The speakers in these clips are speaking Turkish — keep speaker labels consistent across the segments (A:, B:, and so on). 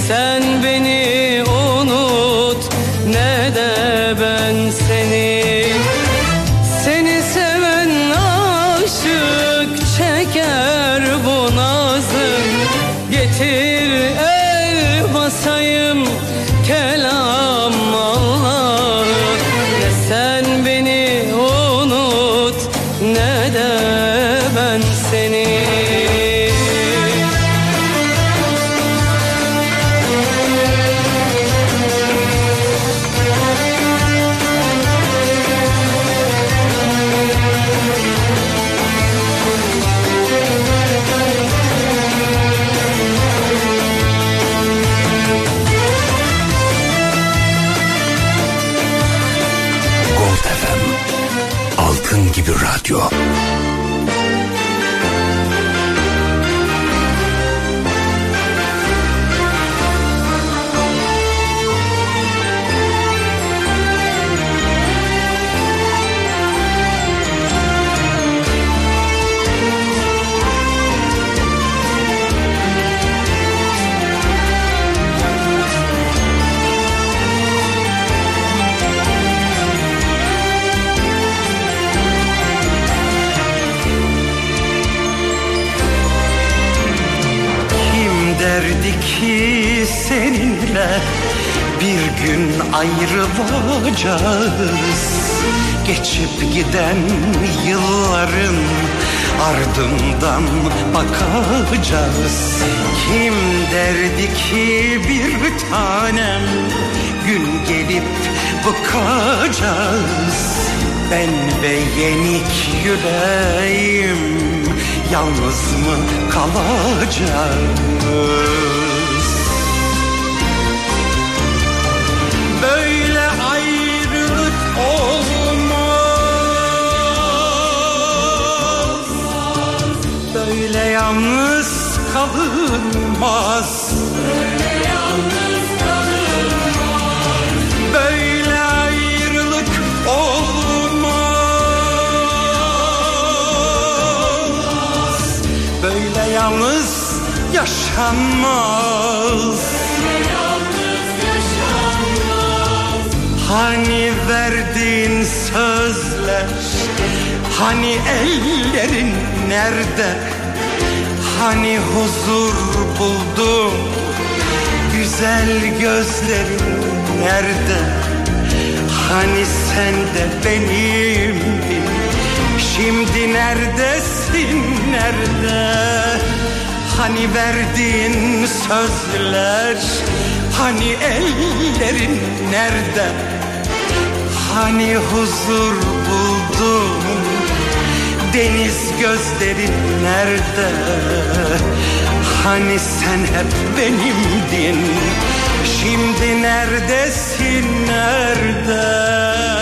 A: sen beni unut ne de ben seni. Seni seven aşık çeker bu nazım. Getir el basayım kelam Allah'ım. Ne sen beni unut ne de ben seni.
B: Altın gibi radyo.
C: Derdi ki seninle bir gün ayrılacağız. Geçip giden yılların ardından bakacağız. Kim derdi ki bir tanem gün gelip bıkacağız. Ben ve yenik yüreğim yalnız mı kalacağız? Böyle ayrılık olmaz. Böyle yalnız kalınmaz. Böyle yalnız kalınmaz. Böyle ayrılık olmaz. Böyle yalnız yaşanmaz. Böyle yalnız yaşanmaz. Hani verdiğin sözler, hani ellerin nerede? Hani huzur buldum, güzel gözlerin nerede? Hani sen de benimdin, şimdi neredesin, nerede? Hani verdiğin sözler, hani ellerin nerede? Hani huzur buldum, deniz gözlerin nerede? Hani sen hep benimdin, şimdi neredesin, nerede?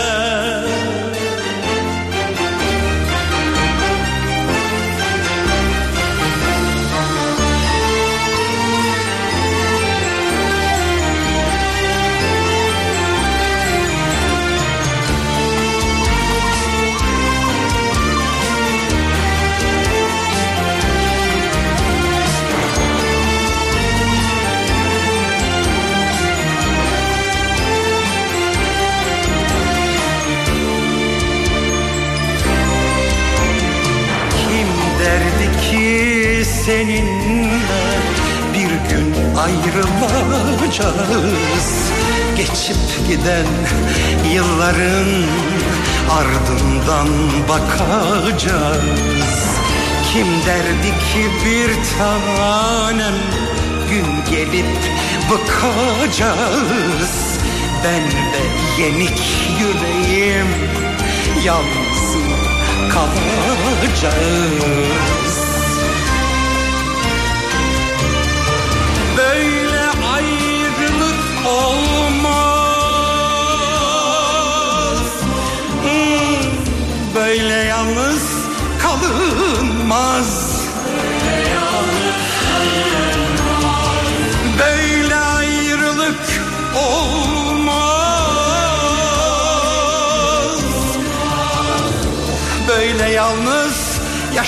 C: Seninle bir gün ayrılacağız. Geçip giden yılların ardından bakacağız. Kim derdi ki bir tanem gün gelip bıkacağız. Ben ve yenik yüreğim yalnız kalacağız. Böyle ayrılık olmaz. Böyle yalnız kalınmaz. Böyle ayrılık olmaz. Böyle yalnız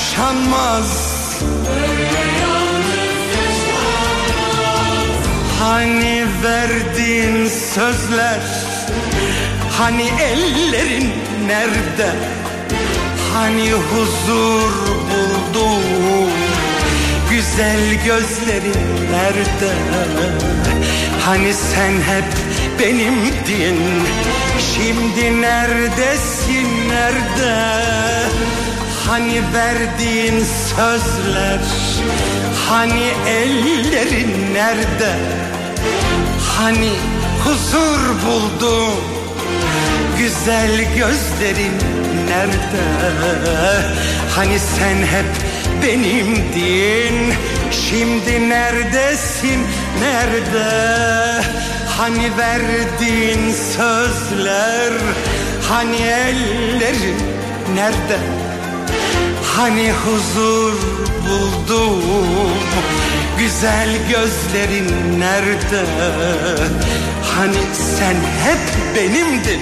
C: yaşanmaz. Hani verdiğin sözler, hani ellerin nerede? Hani huzur buldum, güzel gözlerin nerede? Hani sen hep benimdin, şimdi neredesin, nerede? Hani verdiğin sözler, hani ellerin nerede? Hani huzur buldum, güzel gözlerin nerede? Hani sen hep benimdin, şimdi neredesin, nerede? Hani verdiğin sözler, hani ellerin nerede? Hani huzur buldum, güzel gözlerin nerede? Hani sen hep benimdin,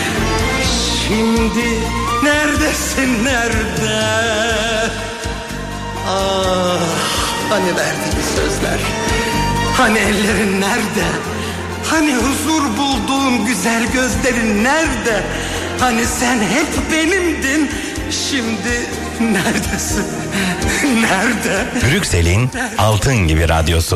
C: şimdi neredesin, nerede? Ah, hani verdiğin sözler, hani ellerin nerede? Hani huzur bulduğum güzel gözlerin nerede? Hani sen hep benimdin, şimdi neredesin? Nerede?
B: Brüksel'in altın gibi radyosu.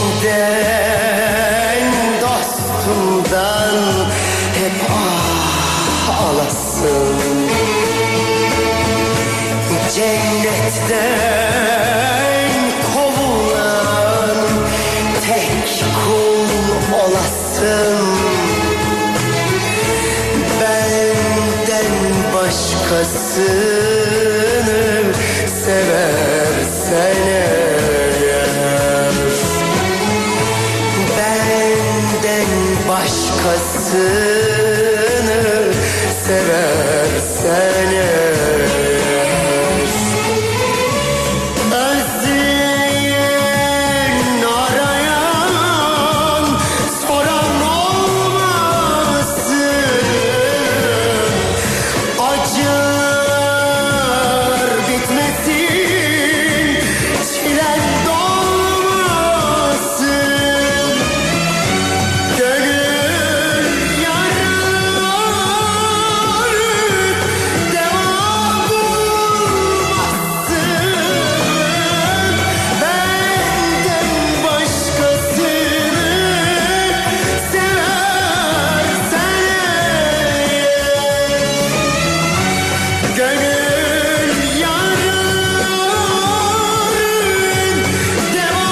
D: Eşinden, dostundan hep
C: kovulan tek kul olasın. Benden başkasını seversen eğer, benden başkasını seversen eğer, özleyen arayan soran olmasın, acılar bitmesin, çilen dolmasın, gönül yaraları deva bulmasın, benden başkasını seversen eğer, gönül yaraların deva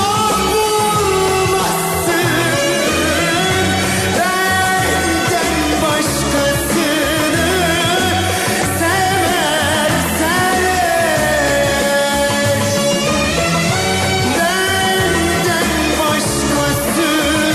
C: bulmasın, benden başkasını seversen eğer, benden başkasını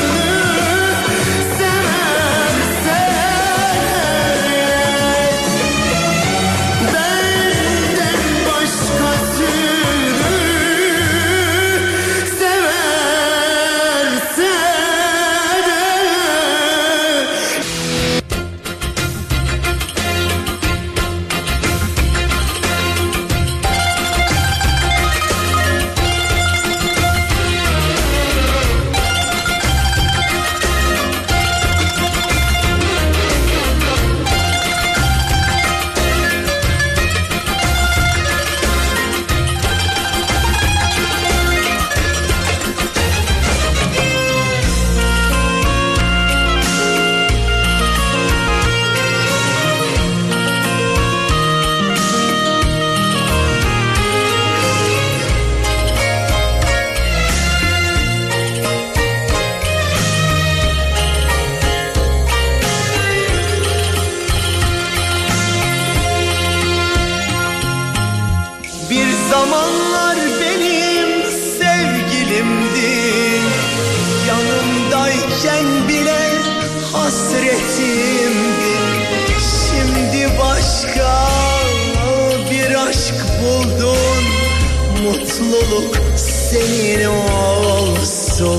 C: bir zamanlar benim sevgilimdi, yanımdayken bile hasretimdi. Şimdi başka bir aşk buldun, mutluluk senin olsun.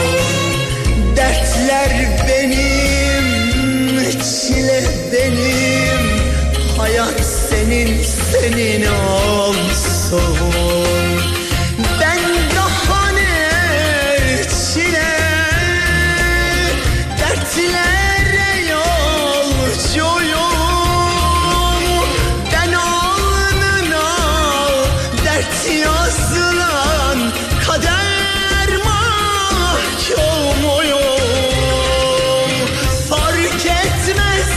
C: Dertler benim, çile benim, hayat senin, senin olsun. Ben daha ne çile, dertlere yolcuyum. Ben alnına dert yazılan kader mahkumuyum. Fark etmez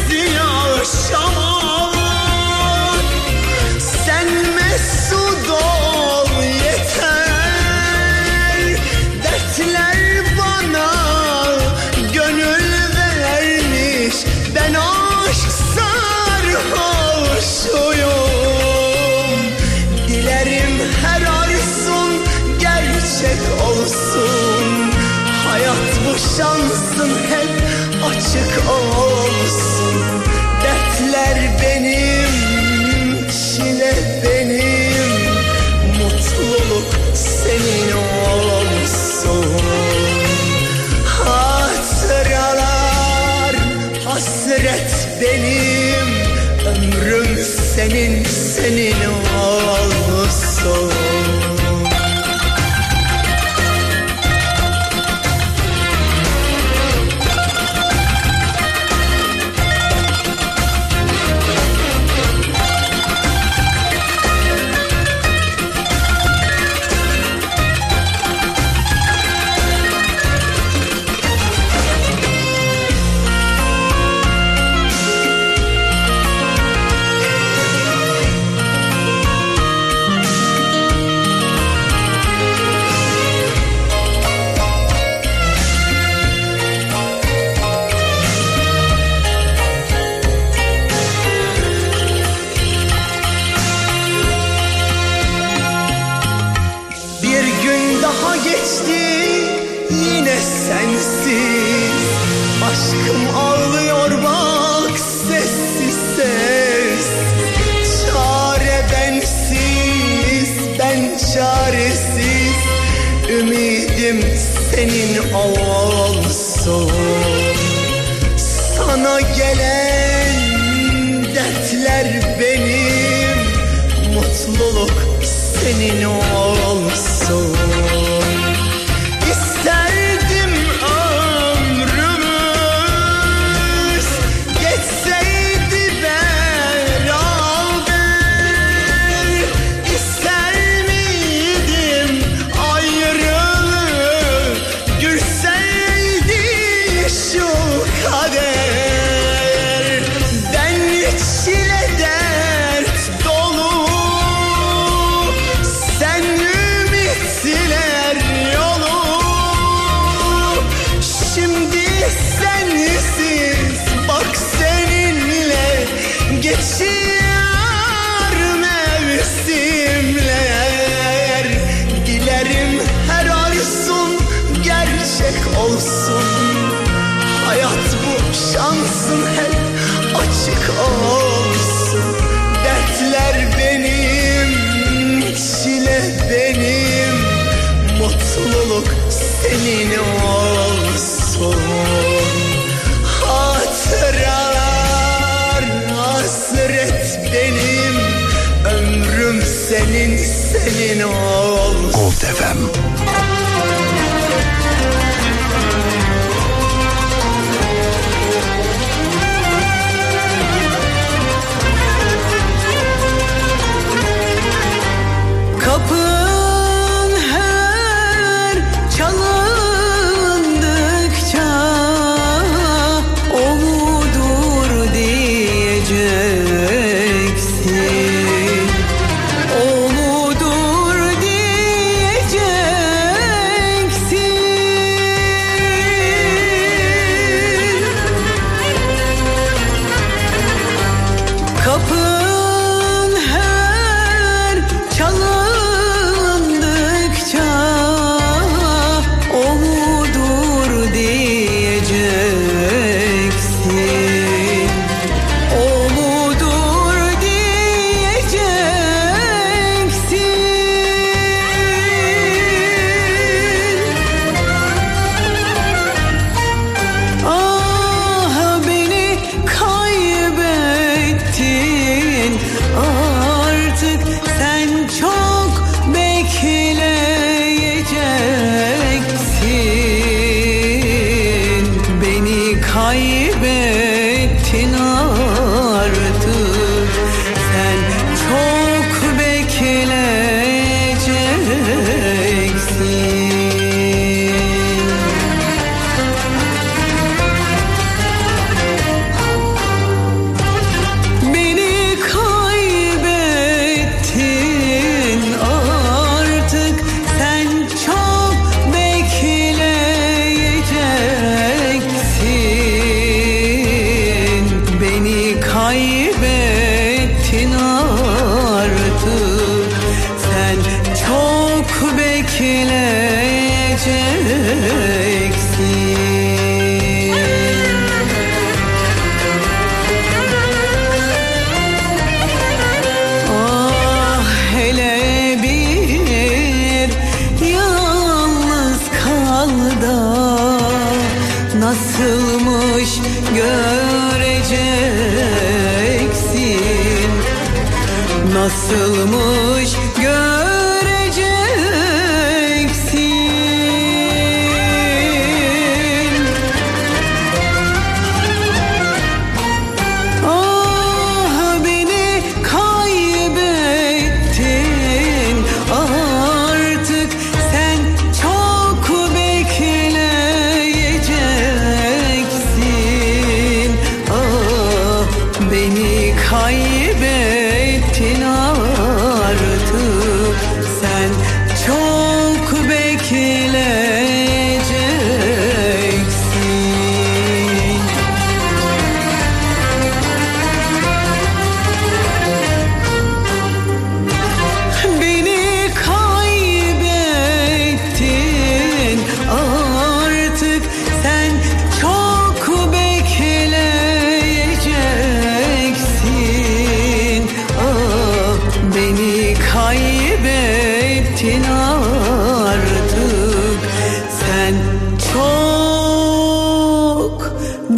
C: yaşamak, sen mesut ol yeter. Dertler bana gönül vermiş, ben aşk sarhoşuyum. Dilerim her arzun gerçek olsun, hayat bu şansın hep açık olsun. Dertler benim, çile benim, mutluluk senin olsun. Hatıralar, hasret benim, ömrüm senin, senin olsun. Aşkım ağlıyor bak sessiz ses. Çare bensiz, ben çaresiz. Ümidim senin olsun. Sana gelen dertler benim, mutluluk senin olsun. İsterdim ömrümüz geçseydi beraber. İster miydim ayrılık gürseydi şu kader. Ben çile dert dolu, sen ümitler yolu. Şimdi sensiz bak seninle geçiyor mevsimler. Dilerim her arzun gerçek olsun. Hayat bu şansın hep açık olsun. Dertler benim, çile benim, mutluluk senin olsun. Hatıralar hasret benim, ömrüm senin, senin olsun.
B: Gold FM.
A: Kapın her çalındıkça o mudur diyeceksin. O mudur diyeceksin. Kapın her çalındıkça o mudur diyeceksin. O mudur diyeceksin. Ah beni kaybettin, artık sen çok bekleyeceksin. Beni kaybettin, artık sen çok bekleyeceksin. Beni kaybettin, artık sen çok bekleyeceksin. Beni kaybettin, artık sen çok bekleyeceksin. Ah hele bir yalnız kal da nasılmış göreceksin. Nasılmış göreceksin. Ah beni kaybettin, artık sen çok bekleyeceksin. Ah beni kaybettin, artık sen çok bekleyeceksin. Beni kaybettin, artık sen çok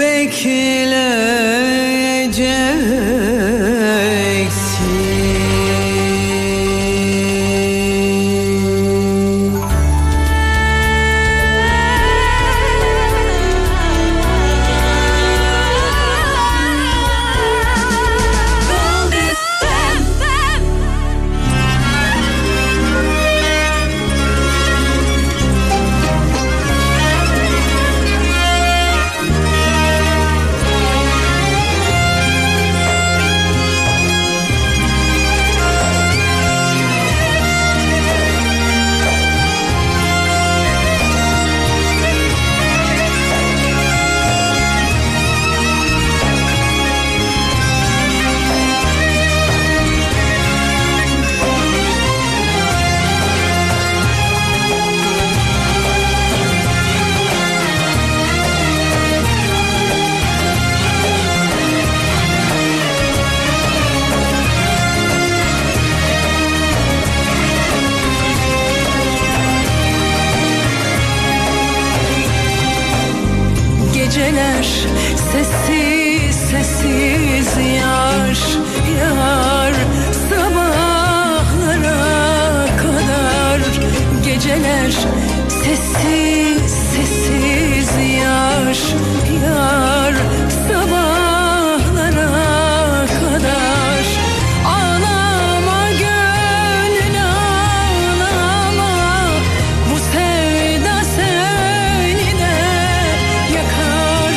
D: Geceler sessiz sessiz yar yar sabahlara kadar. Geceler sessiz sessiz yar yar sabahlara kadar. Ağlama gönül ağlama, bu sevda seni de yakar.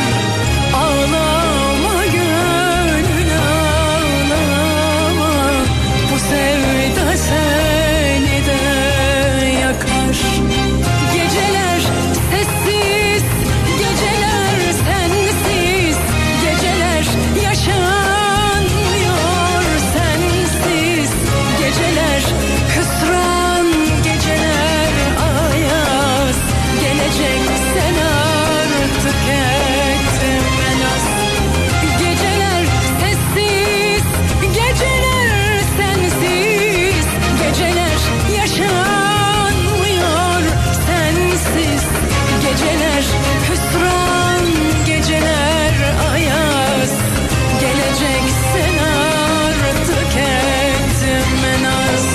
D: Ağlama gönül ağlama, bu sevda seni de yakar. Geceler sessiz, geceler sensiz, geceler yaşanmıyor sensiz. Geceler hüsran, geceler ayaz, gelecek sen artık etme naz. Geceler sessiz, geceler sensiz, geceler yaşanmıyor sensiz. Geceler hüsran, geceler ayaz, gelecek sen artık etme naz.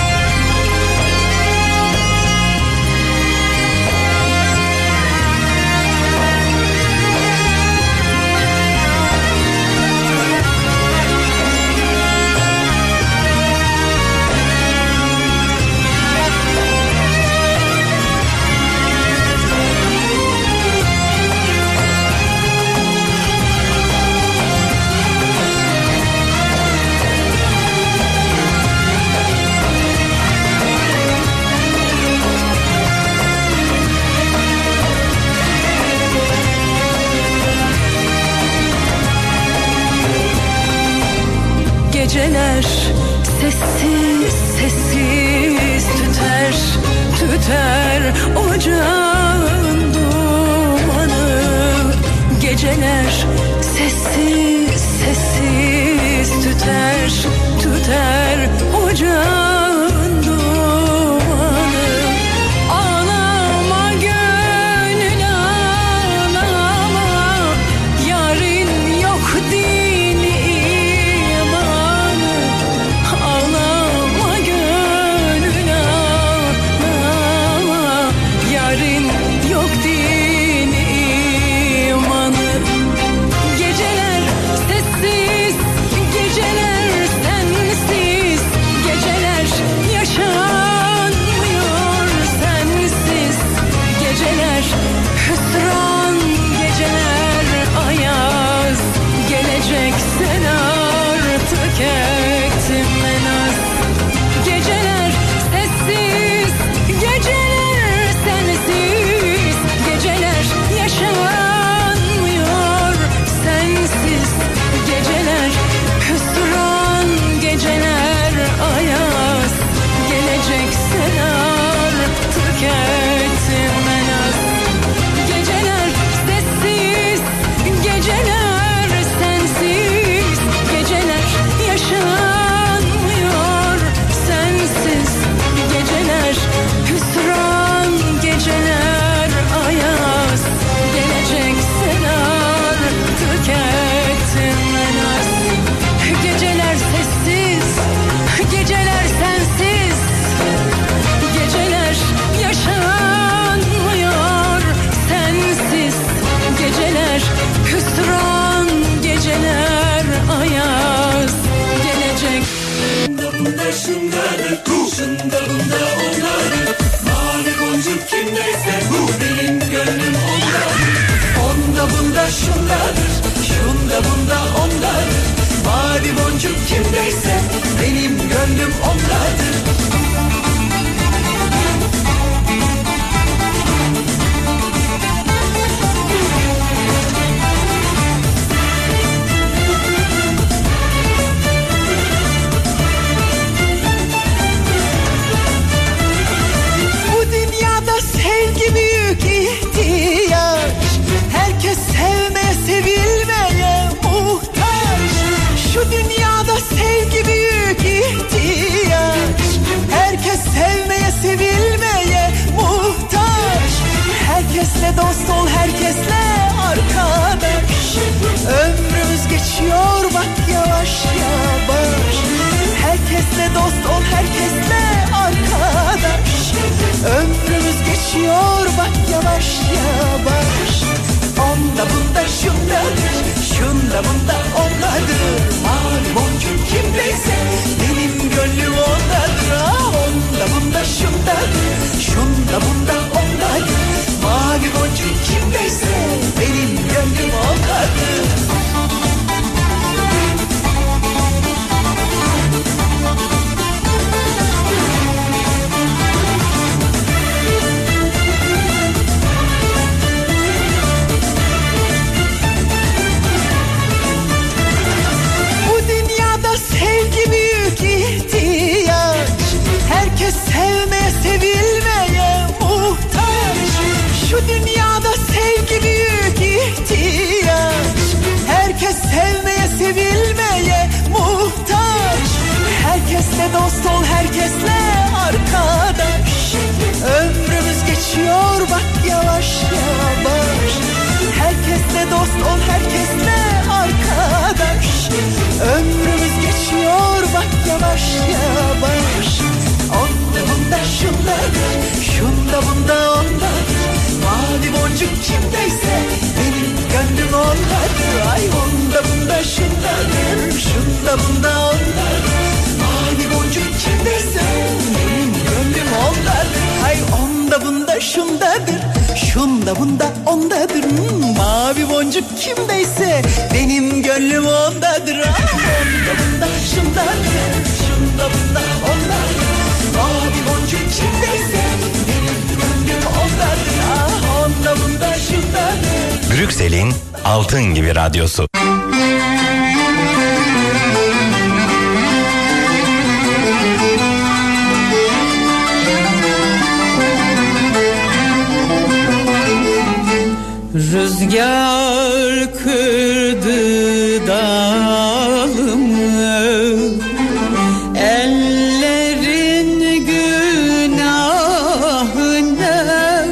D: Geceler sessiz sessiz tüter tüter ocağın dumanı. Geceler sessiz sessiz tüter tüter ocağın dumanı. Ağlama gönül ağlama, yarın yok dini imanı. Ağlama gönül ağlama, yarın yok dini imanı. Geceler sessiz, geceler sensiz, geceler
A: dost ol, herkesle arkadaş. Ömrümüz geçiyor bak yavaş yavaş. Herkesle dost ol, herkesle arkadaş. Ömrümüz geçiyor bak yavaş yavaş. Onda bunda şundadır, şunda bunda ondadır. Mavi boncuk kimdeyse benim gönlüm ondadır. Onda bunda şundadır, şunda bunda ondadır. Mavi boncuk kimdeyse benim gönlüm ondadır. Sevgi büyük ihtiyaç. Herkes sevmeye sevilmeye muhtaç. Şu dünyada sevgi büyük ihtiyaç. Herkes sevmeye sevilmeye muhtaç. Herkesle dost ol, herkesle arkadaş. Ömrümüz geçiyor bak yavaş yavaş. Herkesle dost ol, herkesle arkadaş. Ömrümüz geçiyor bak yavaş yavaş. Onda bunda şundadır, şunda bunda ondadır. Mavi boncuk kimdeyse benim gönlüm ondadır. Ay onda bunda şundadır, şunda bunda ondadır. Mavi boncuk kimdeyse benim gönlüm ondadır. Ay onda bunda şundadır, şunda bunda ondadır. Mavi boncuk kimdeyse benim gönlüm ondadır. Onda bunda şundadır, şunda bunda ondadır. Mavi boncuk kimdeyse benim gönlüm ondadır. Onda bunda şundadır.
B: Brüksel'in altın gibi radyosu.
A: Rüzgar kırdı dalımı, ellerin günahına.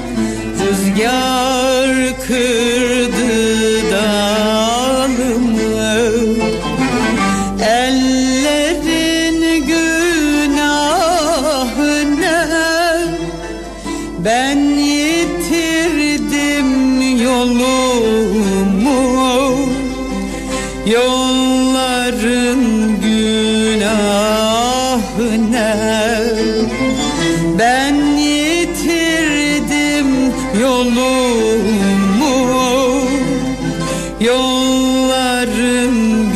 A: Rüzgar kırdı dalımı, ellerin günahına. Ben yitirdim yolumu, yolların günahına. Ben yitirdim yolumu, yolların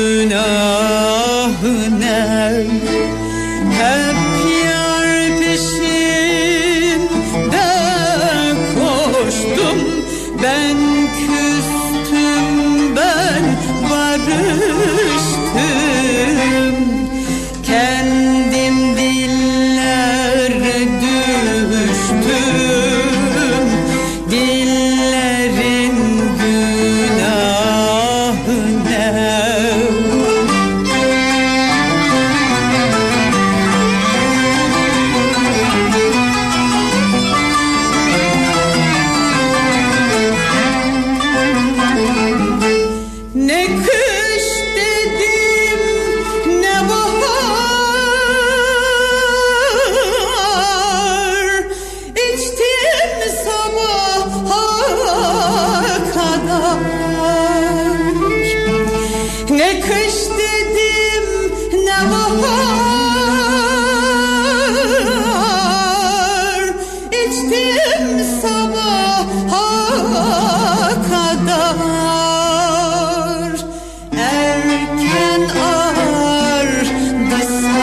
A: günahına. Hep yar peşinde koştum, ben küstüm, ben barıştım. Kendim dillere düştüm, dillerin günahına. Ne kış dedim, ne bahar, içtim sabaha kadar. Ne kış dedim, ne bahar, içtim sabaha kadar. Erken ağardı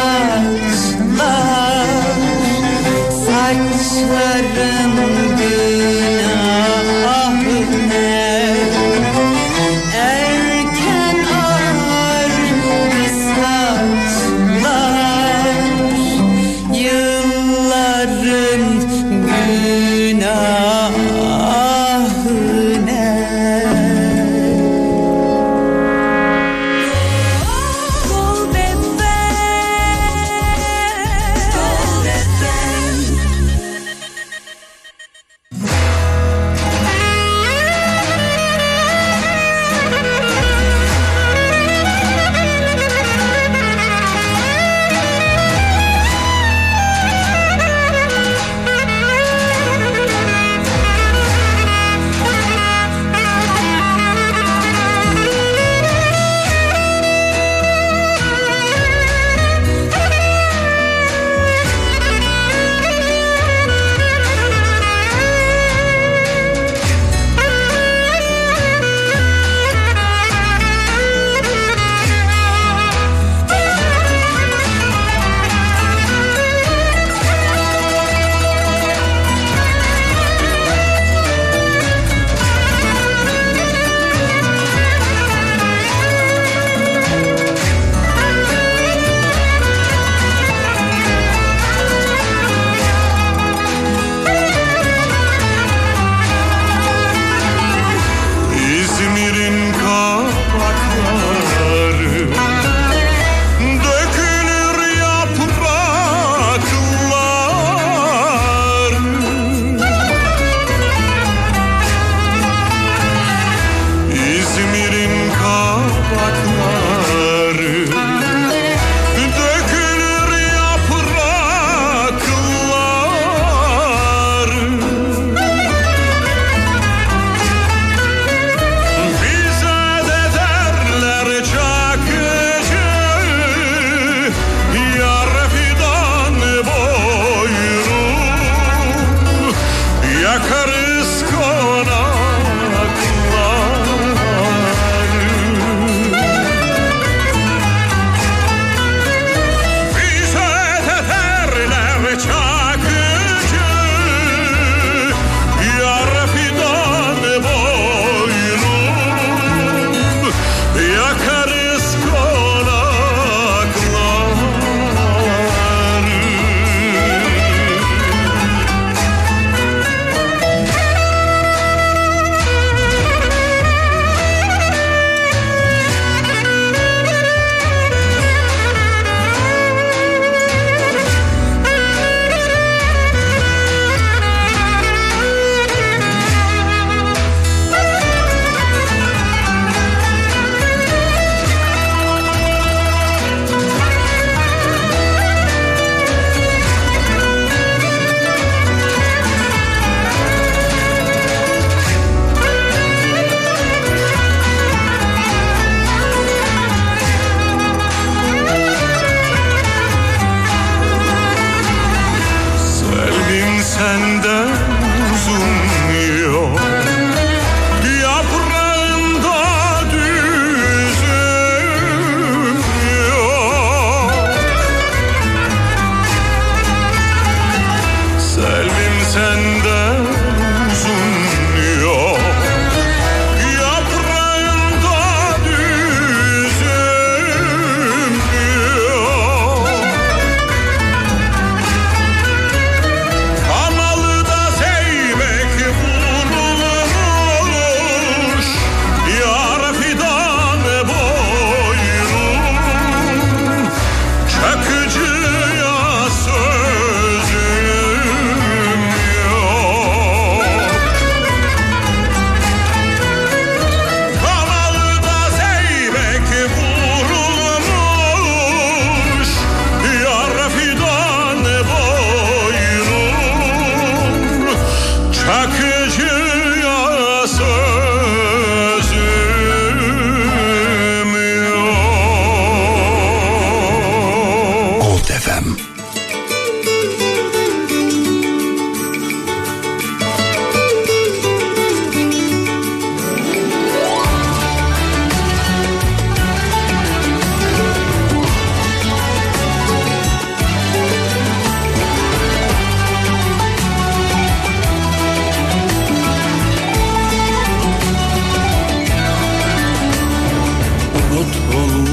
A: saçlar, saçların günahına. Erken ağardı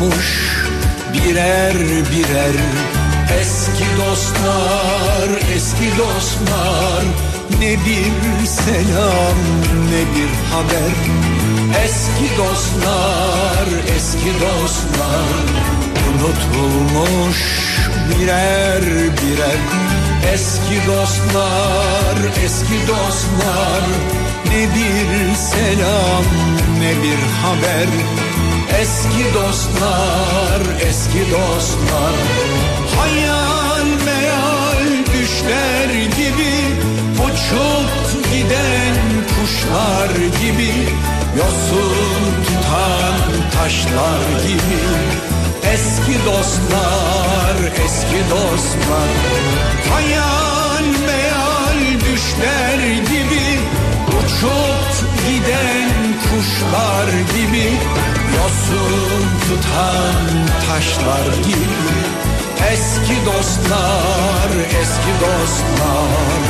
C: unutulmuş birer birer. Eski dostlar, eski dostlar, ne bir selam ne bir haber. Eski dostlar, eski dostlar, unutulmuş birer birer. Eski dostlar, eski dostlar, ne bir selam ne bir haber. Eski dostlar, eski dostlar, hayal meyal düşler gibi, uçup giden kuşlar gibi, yosun tutan taşlar gibi. Eski dostlar, eski dostlar, hayal meyal düşler gibi, uçup giden kuşlar gibi, yosun tutan taşlar gibi. Eski dostlar, eski dostlar.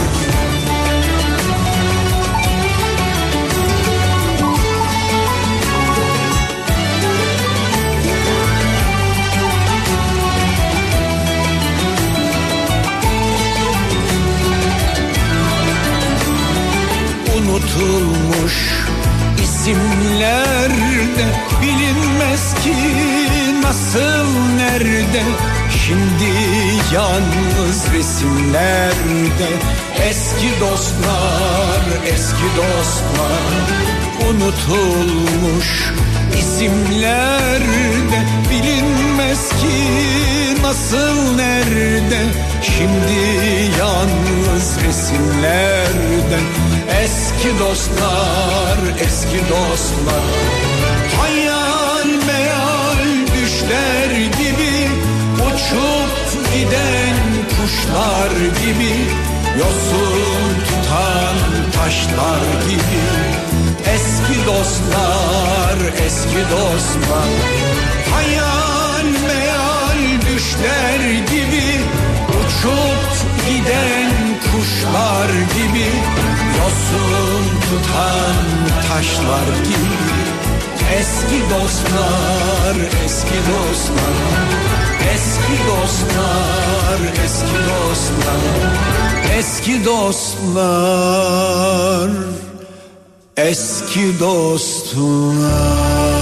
C: Unutulmuş isimlerde, bilinmez ki nasıl nerede. Şimdi yalnız resimlerde. Eski dostlar, eski dostlar, unutulmuş isimlerde, bilinmez ki nasıl nerede. Şimdi yalnız resimlerde. Eski dostlar, eski dostlar, hayal meyal düşler gibi, uçup giden kuşlar gibi, yosun tutan taşlar gibi. Eski dostlar, eski dostlar, hayal meyal düşler gibi, uçup giden kuşlar gibi, yosun tutan taşlar gibi. Eski dostlar, eski dostlar, eski dostlar, eski dostlar, eski dostlar, eski dostlar.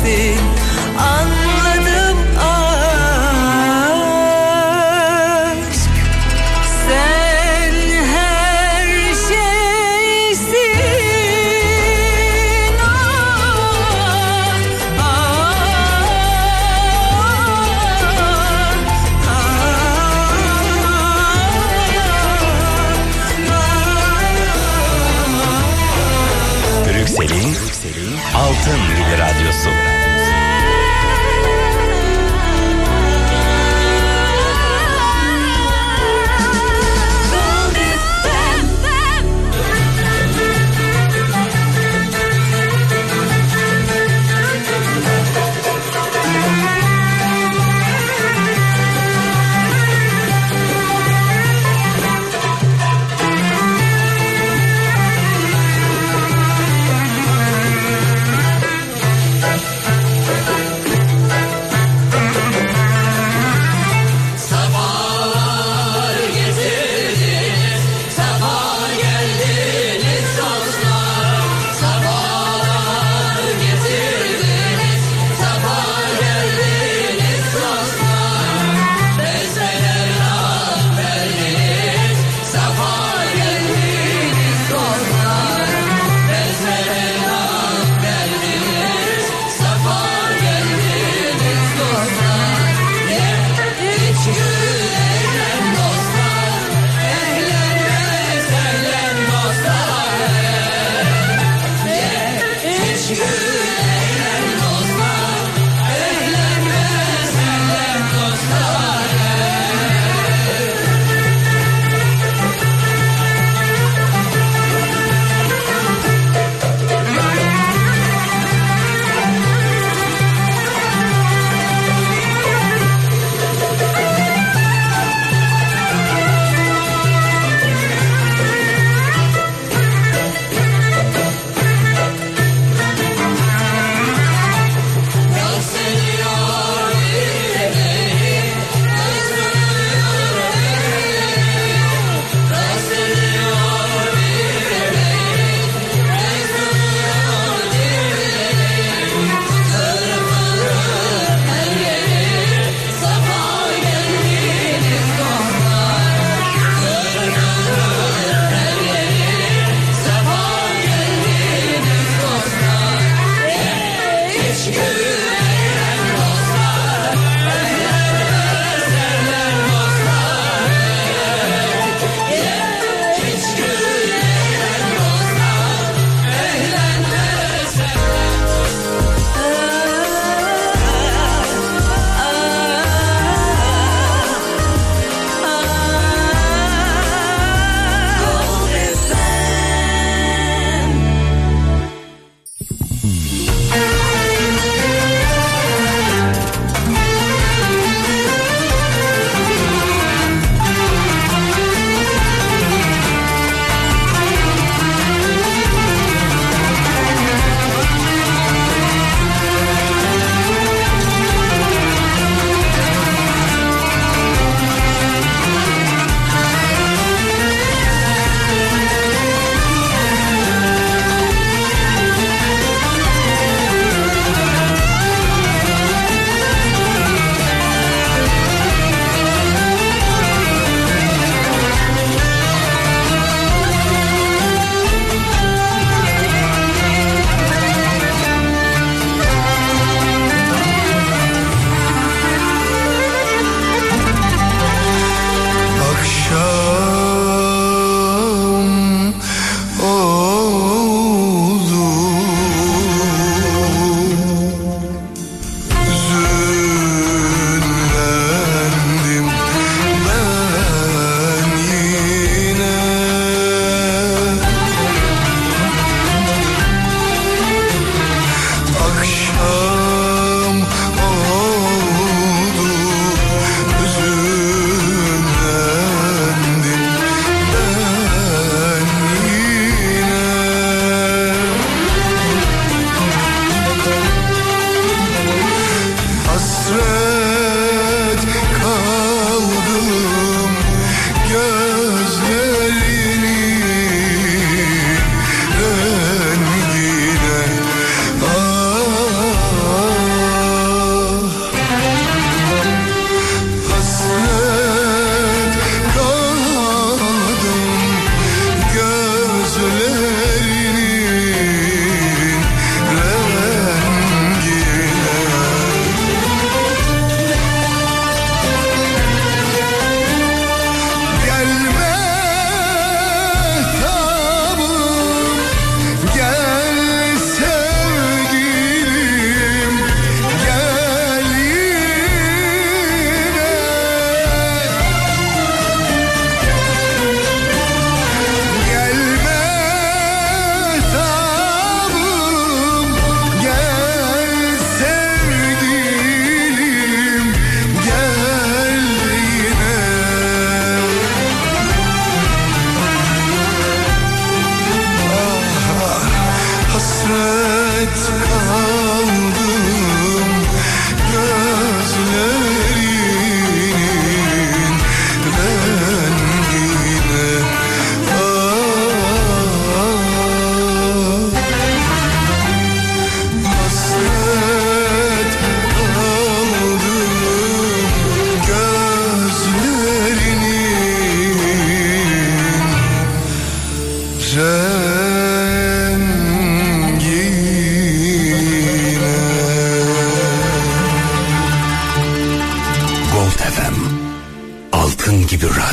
D: sensin. Anladım aşk, sen her şeysin.
B: Brüksel'in altın gibi radyosu.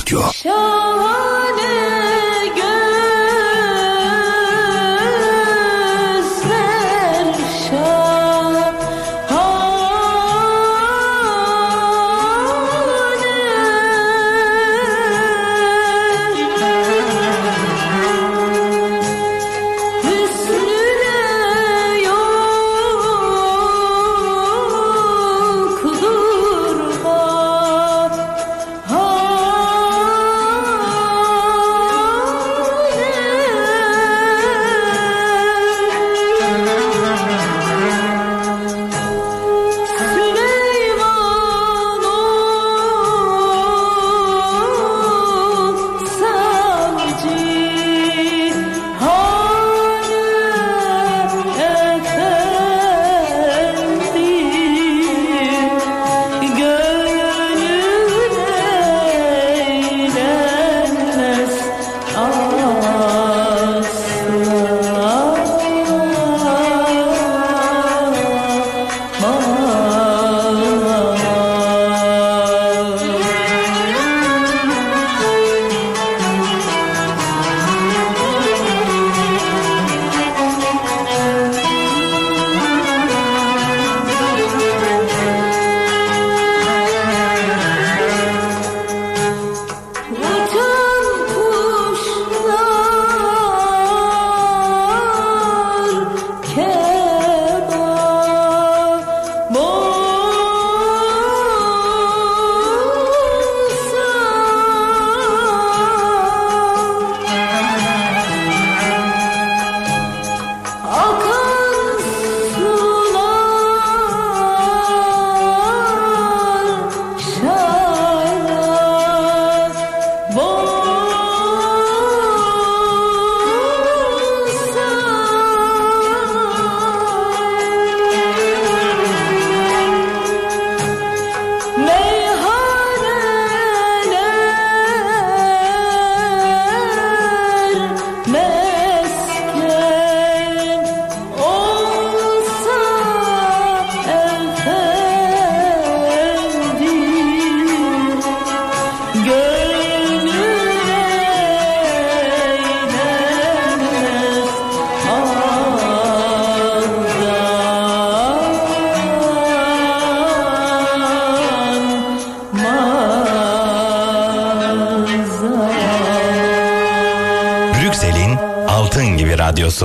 C: Radyo.
B: Radyosu.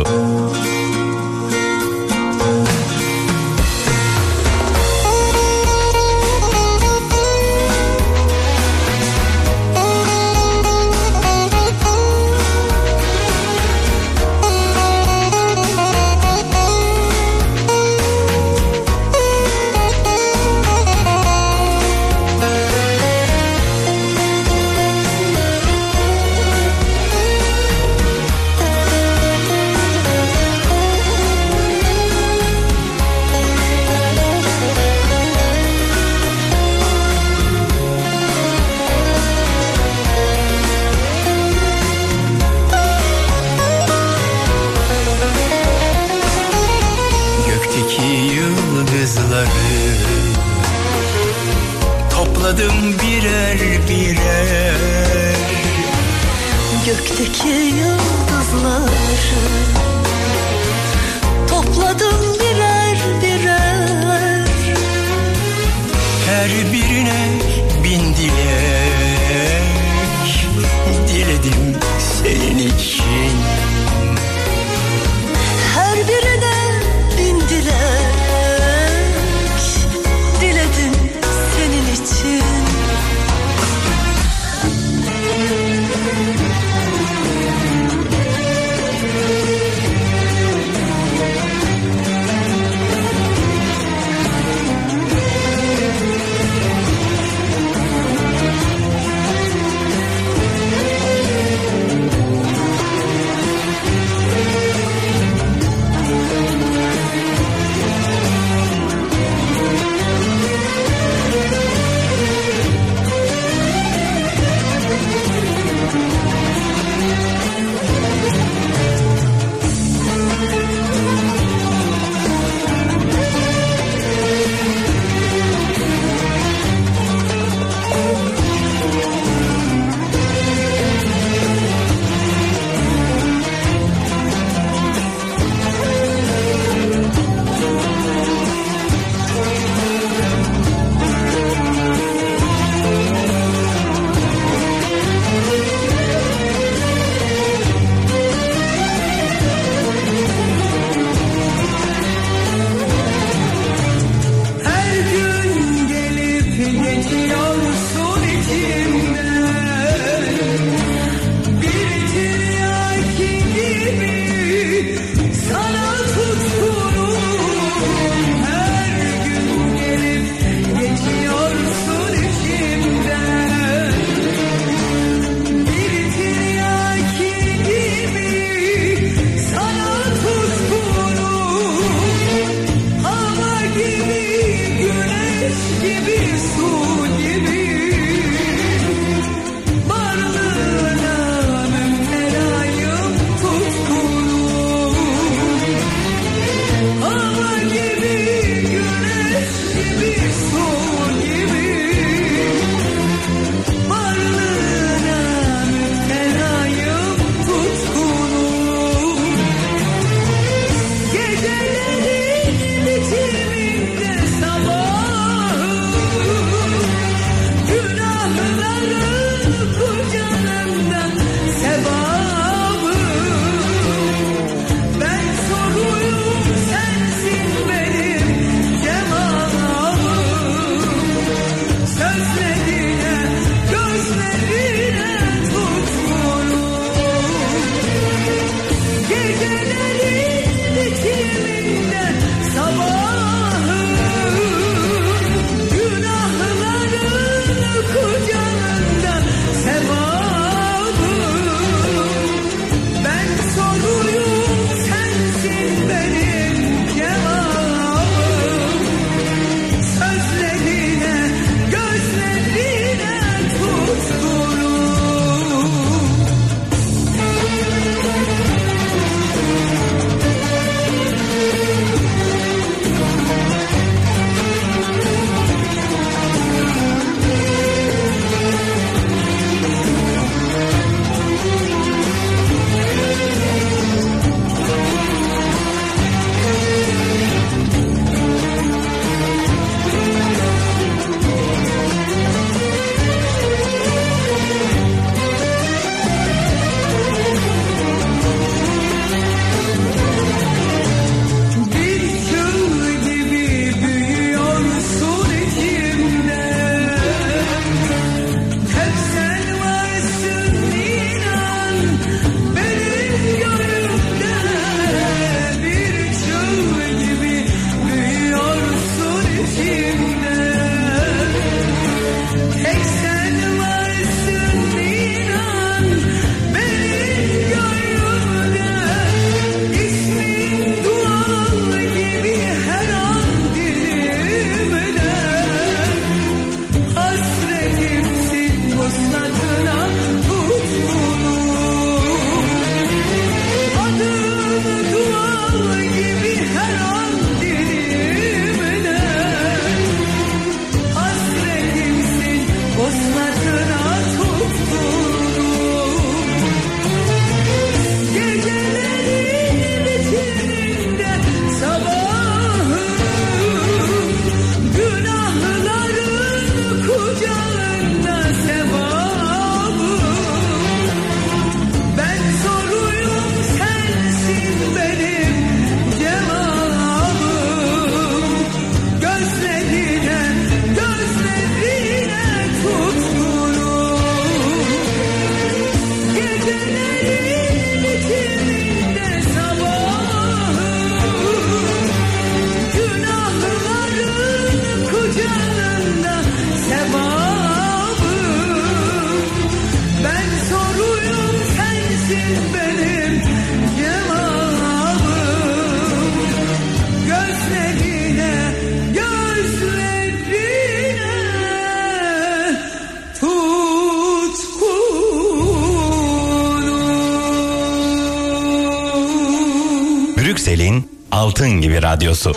B: Brüksel'in altın gibi radyosu.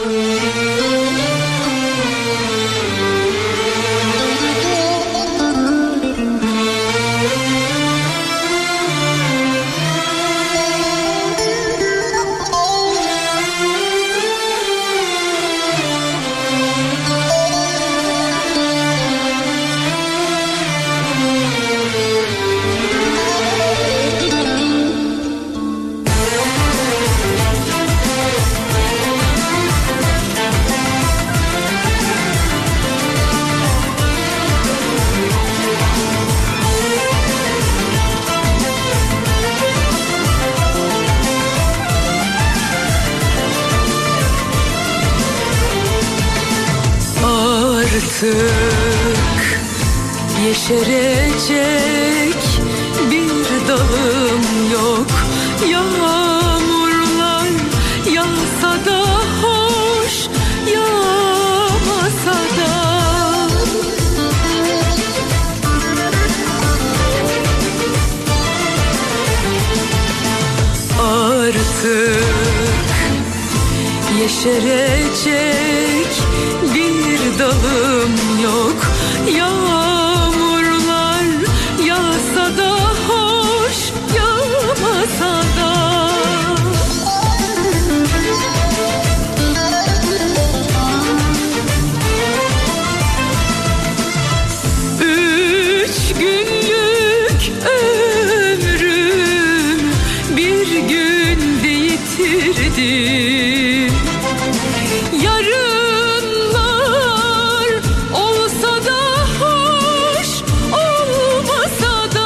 D: Artık yeşerecek bir dalım yok. Yağmurlar yağsa da hoş, yağmasa da yeşerecek bir dalım yok. Yağmurlar yağsa da hoş, yağmasa da. Üç günlük ömrüm bir günde yitirdim. Yarınlar olsa da hoş, olmasa da.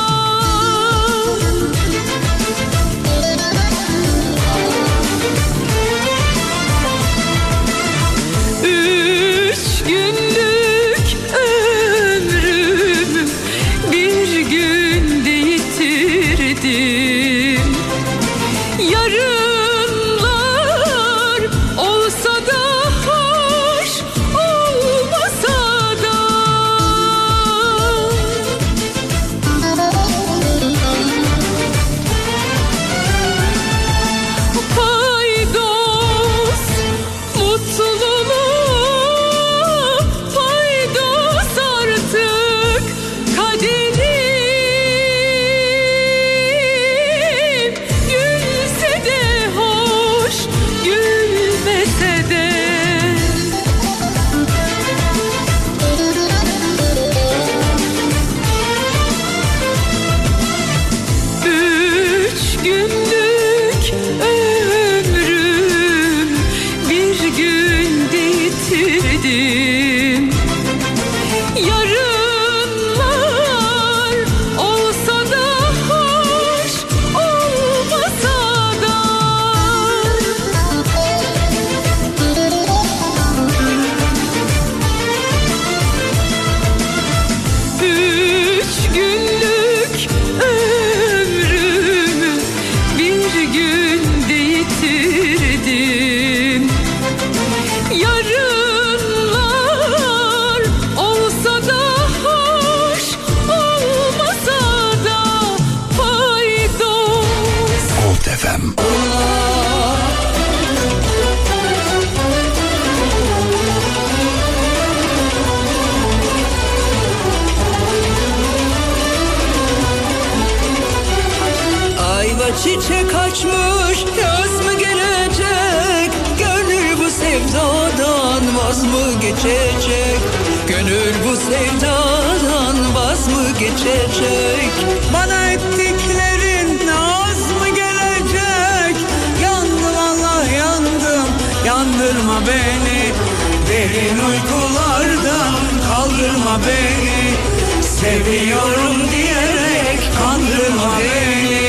D: Üç günlük ömrüm bir günde yitirdim. Yarınlar olsa da hoş, olmasa da. Paydos mutluluğa, paydos artık kaderim. Gülse de hoş, gülmese de. Üç günlük ömrüm bir günde yitirdim. Yarınlar olsa da hoş, olmasa da. Üç günlük ömrümü bir günde yitirdim. Yarınlar olsa da hoş, olmasa da. Paydos.
C: Gold FM.
A: Ayva çiçek açmış, yaz mı gelecek? Gönül bu sevdadan vaz mı geçecek? Gönül bu sevdadan vaz mı geçecek? Bana ettiklerin naz mı gelecek? Yandım Allah yandım, yandırma beni. Derin uykulardan kaldırma beni. Seviyorum diyerek kandırma beni.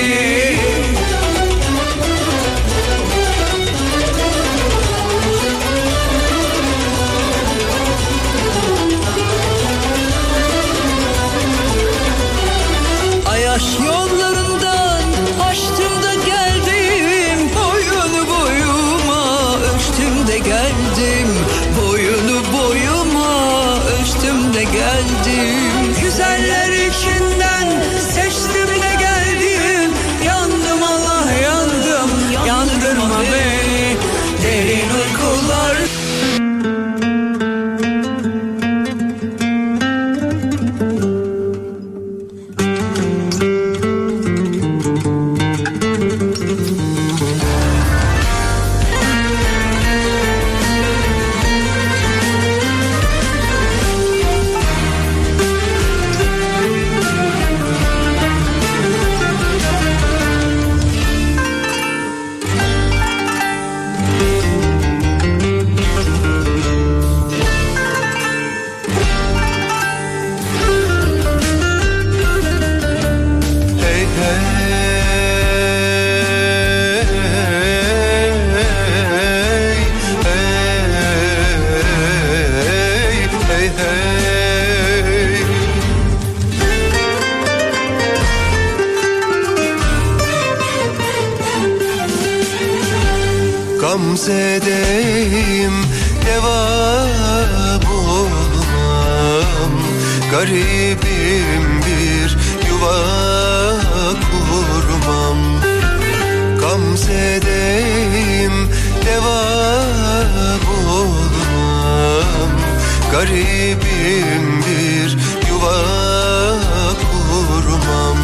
A: Ayaş yollarından açtım da geldim. Boyunu boyuma ölçtüm de geldim. Boyunu boyuma ölçtüm de geldim. Güzeller içinden seçtim de geldim. Yandım Allah yandım, yandırma beni. Derin uykular.
E: Gamze'deyim, devam olmam. Garibim bir yuva kurmam. Gamze'deyim, deva bulmam. Garibim bir yuva kurmam.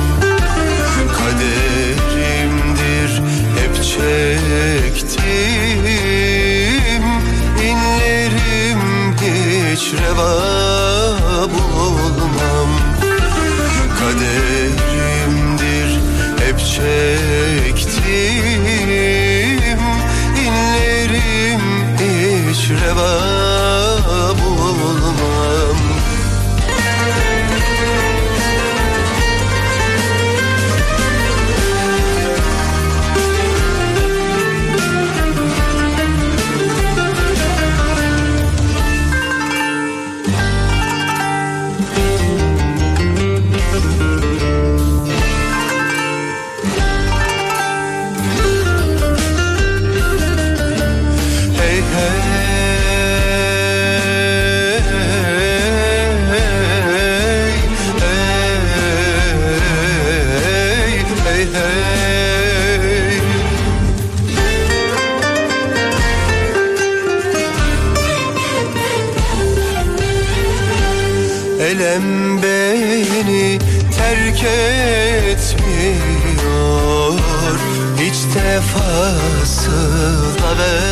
E: Kaderimdir hep çektim, inlerim hiç reva bulmam. Kaderimdir hep çektim, inlerim hiç reva bulmam. Elem beni terk etmiyor, hiç defasında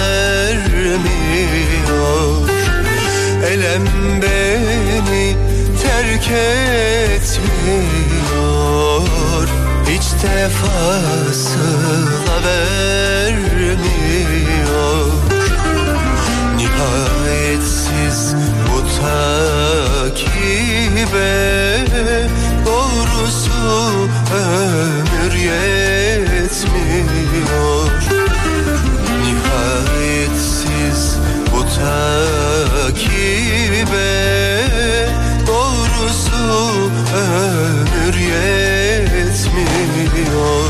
E: vermiyor. Elem beni terk etmiyor, hiç defasında vermiyor. Nihayetsiz bu takibe, doğrusu ömür yetmiyor. Nihayetsiz bu takibe, doğrusu ömür yetmiyor.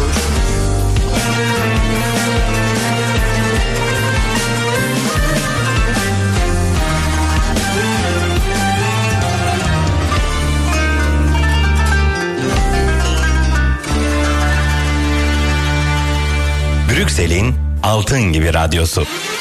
B: Brüksel'in altın gibi radyosu.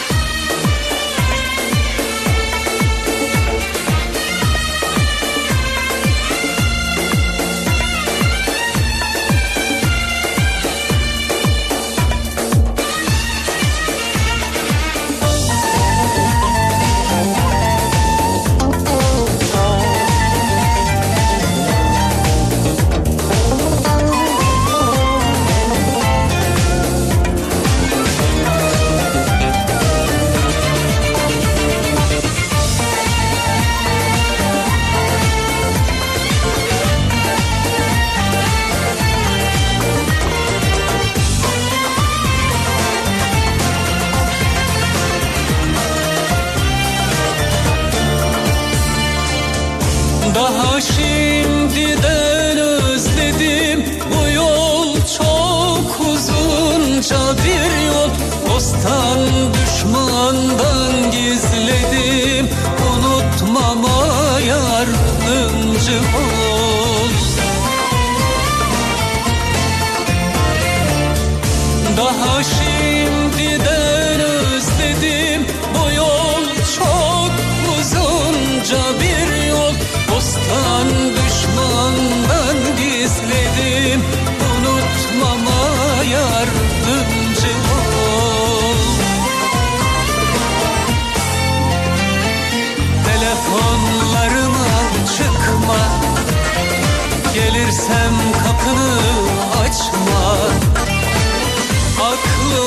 A: Daha şimdiden özledim, bu yol çok uzunca bir yol. Dosttan düşmandan gizledim, unutmama yardımcı ol. Daha şimdiden özledim, bu yol çok uzunca bir yol. Dosttan düşmandan gizledim, unutmama yardımcı ol. Telefonlarıma çıkma, gelirsem kapını açma. Aklım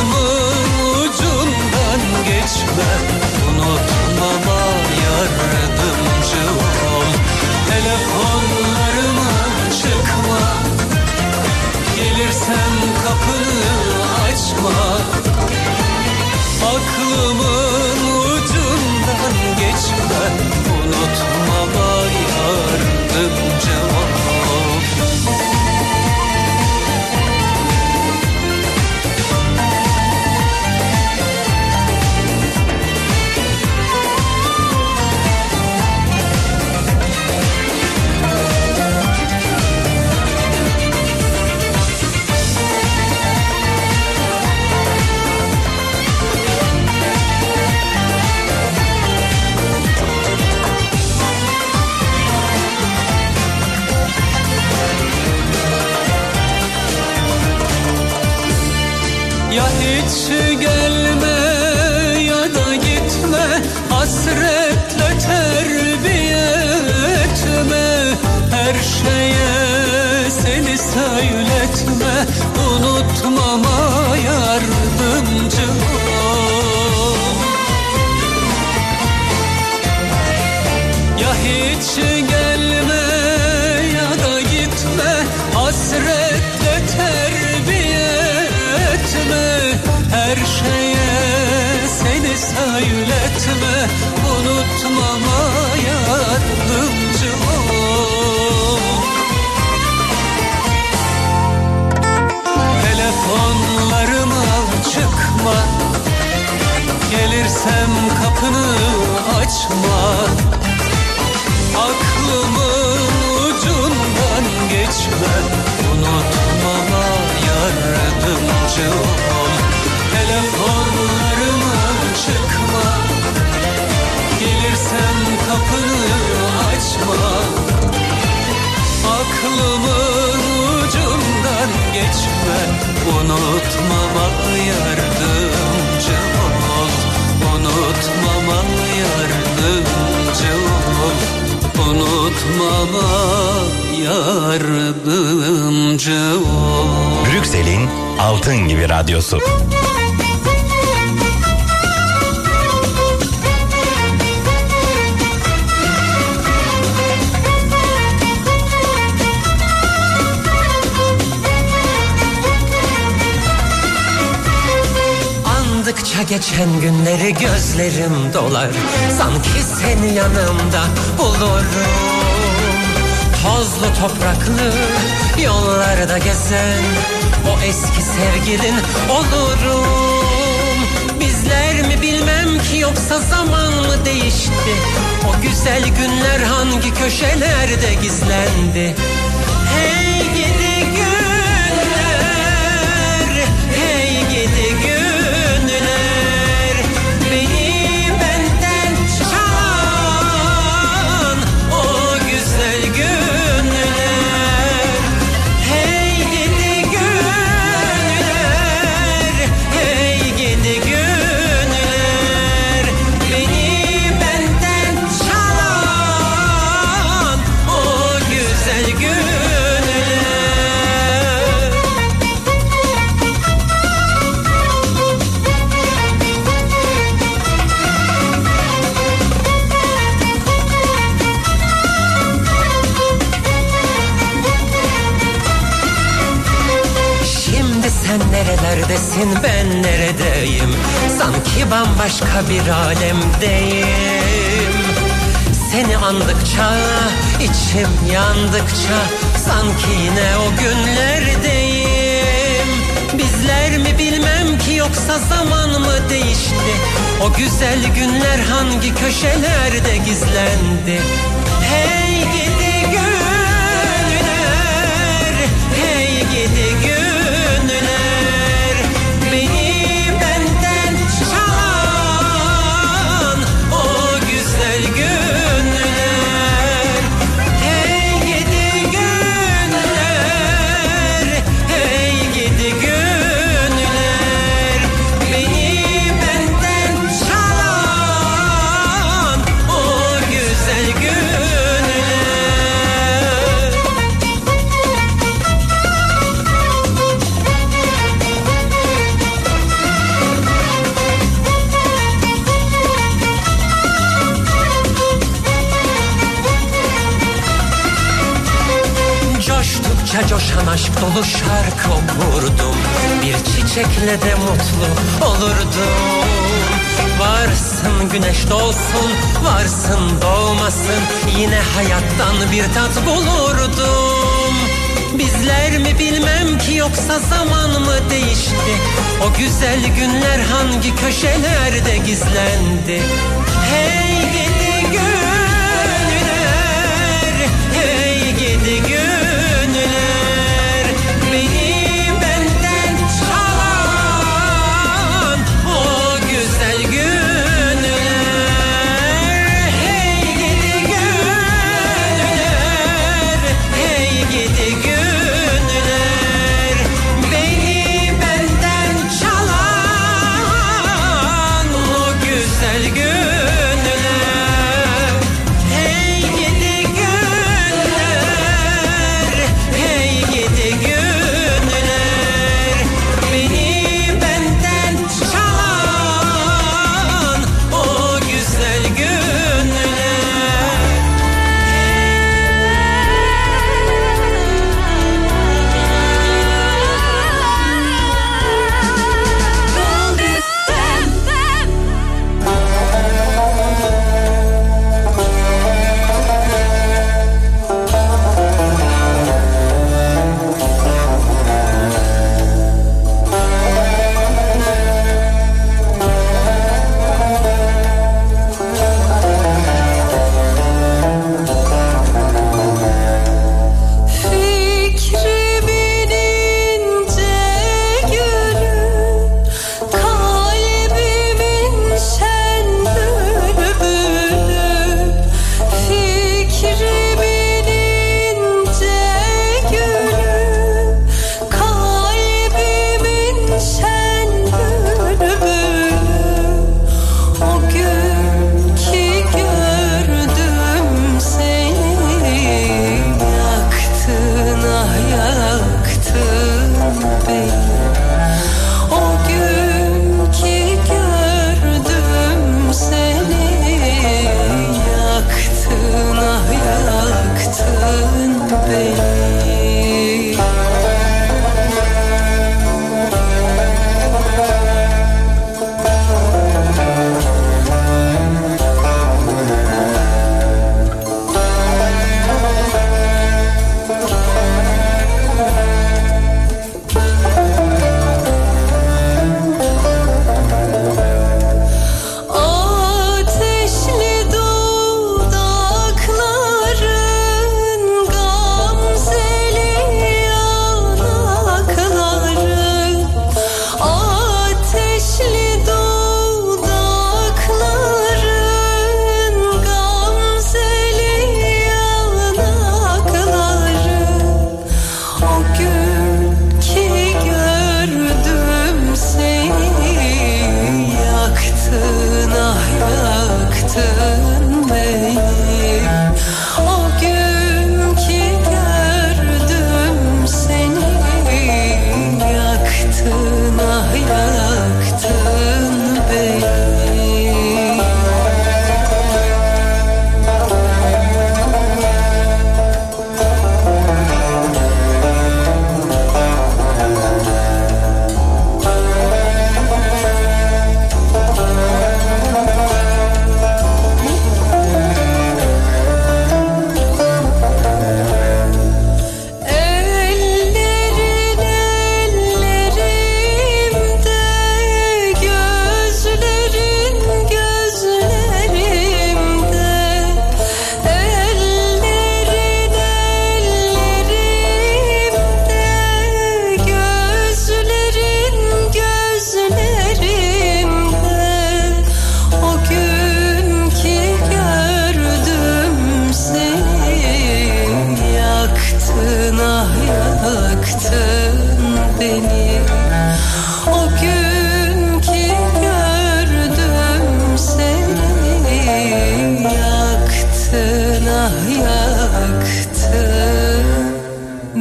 A: Hiç gelme ya da gitme, hasretle terbiye etme. Her şeye seni söyletme, unutmama yardımcı ol. Telefonlarıma çıkma, gelirsem kapını açma. Aklımın ucundan geçme, unutmama yardımcı ol. Telefonlarıma çıkma, gelirsem kapını açma. Aklımın ucundan geçme, unutmama yardımcı ol. Unutmama yardımcı ol. Unutmama yardımcı ol.
B: Brüksel'in altın gibi radyosu.
F: Andıkça geçen günleri gözlerim dolar, sanki seni yanımda bulurum. Tozlu topraklı yollarda gezen o eski sevgilin olurum. Bizler mi bilmem ki, yoksa zaman mı değişti? O güzel günler hangi köşelerde gizlendi? Hey gidi günler, hey gidi günler, beni benden çalan o güzel günler. Hey gidi günler, hey gidi günler, beni benden çalan o güzel günler. Şimdi sen nerelerdesin, ben neredeyim? Sanki bambaşka bir alemdeyim. Seni andıkça, içim yandıkça, sanki yine o günlerdeyim. Bizler mi bilmem ki, yoksa zaman mı değişti? O güzel günler hangi köşelerde gizlendi? Hey gidi günler, hey gidi günler, beni benden çalan o güzel günler. Hey gidi günler, hey gidi günler, beni benden çalan o güzel günler. Coştukça coşan aşk dolu şarkı okurdum, bir çiçekle de mutlu olurdum. Varsın güneş doğsun, varsın doğmasın, yine hayattan bir tat bulurdum. Bizler mi bilmem ki, yoksa zaman mı değişti? O güzel günler hangi köşelerde gizlendi? Hey gidi günler, hey gidi günler, beni benden çalan o güzel günler. Hey gidi günler, hey gidi günler, beni benden çalan o güzel günler.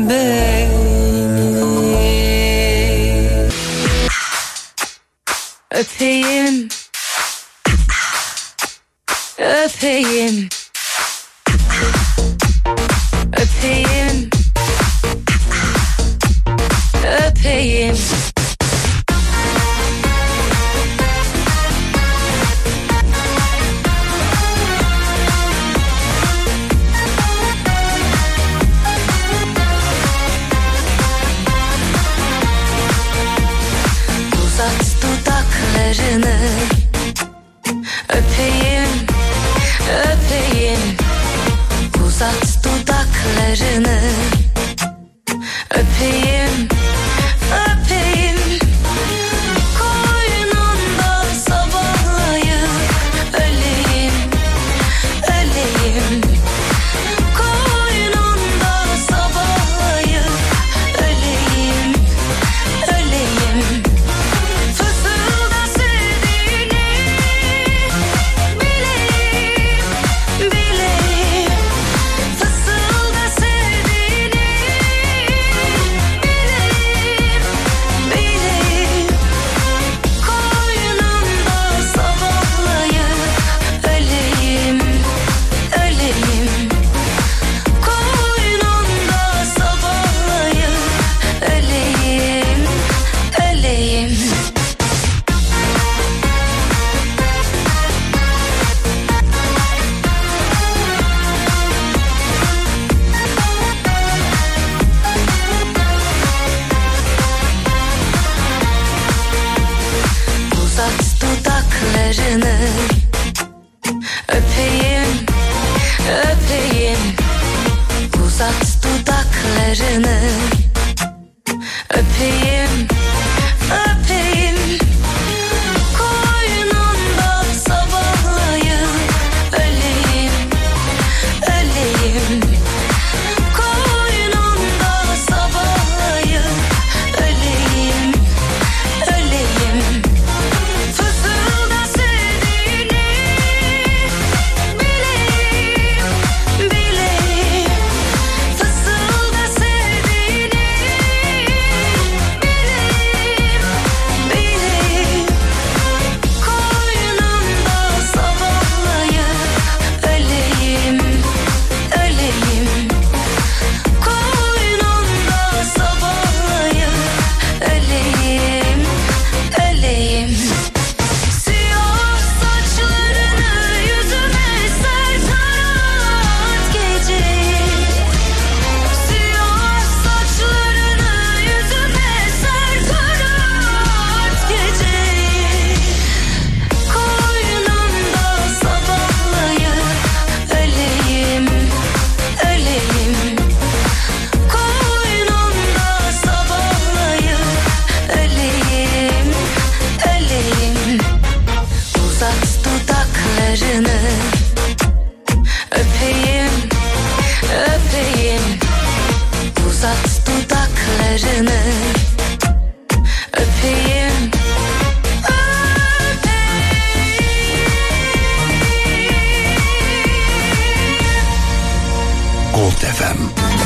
D: beni. Öpeyim, öpeyim, öpeyim, öpeyim. Uzat dudaklarını, öpeyim, öpeyim. Uzat dudaklarını, öpeyim, öpeyim. Koynunda sabahlayıp öleyim, öleyim. Koynunda sabahlayıp öleyim, öleyim. Fısılda sevdiğini bileyim, bileyim. Fısılda sevdiğini bileyim, bileyim. Koynunda sabahlayıp öleyim, öleyim. Koynunda sabahlayıp öleyim, öleyim. Uzat dudaklarını, öpeyim, öpeyim. Uzat dudaklarını, öpeyim, öpeyim. Koynunda sabahlayıp öleyim, öleyim. Koynunda sabahlayıp öleyim, öleyim. Fısılda sevdiğini bileyim, bileyim. Fısılda sevdiğini bileyim, bileyim. Koynunda sabahlayıp öleyim, öleyim. Koynunda sabahlayıp öleyim, öleyim. Siyah saçlarını yüzüme ser tarat geceyi. Siyah saçlarını yüzüme ser tarat geceyi. Koynunda sabahlayıp öleyim, öleyim. Koynunda sabahlayıp öleyim, öleyim. Uzat dudaklarını, öpeyim, öpeyim. Uzat dudaklarını, öpeyim,
C: Gold FM.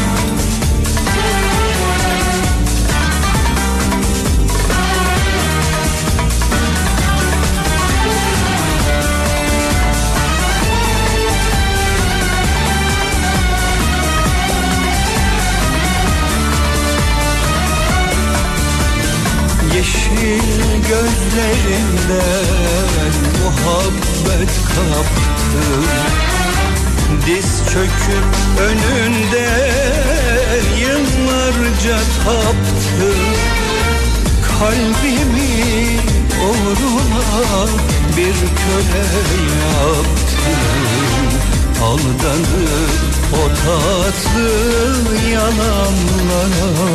A: Yeşil gözlerinden muhabbet kaptım. Diz çöküp önünde yıllarca taptım. Kalbimi uğruna bir köle yaptım. Aldanıp o tatlı yalanlara.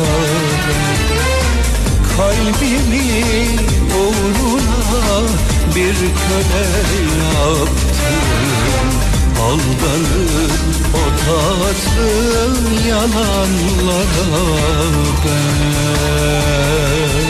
A: Kalbimi uğruna bir köle yaptım. Aldanıp o tatlı yalanlara ben.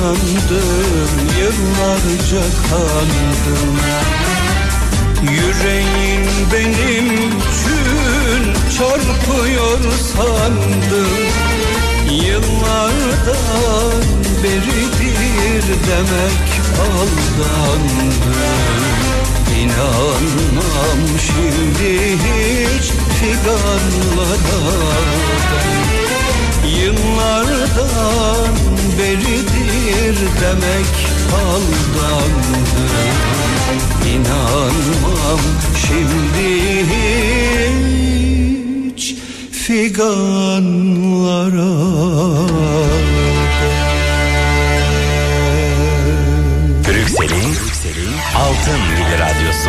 A: kandım, yıllarca kandım. Yüreğin benim için çarpıyor sandım. Yıllardan beridir demek aldandım. İnanmam şimdi hiç figanlara ben. Yıllardan beridir demek aldandım. İnanmam şimdi hiç figanlara.
B: Brüksel'in altın gibi radyosu.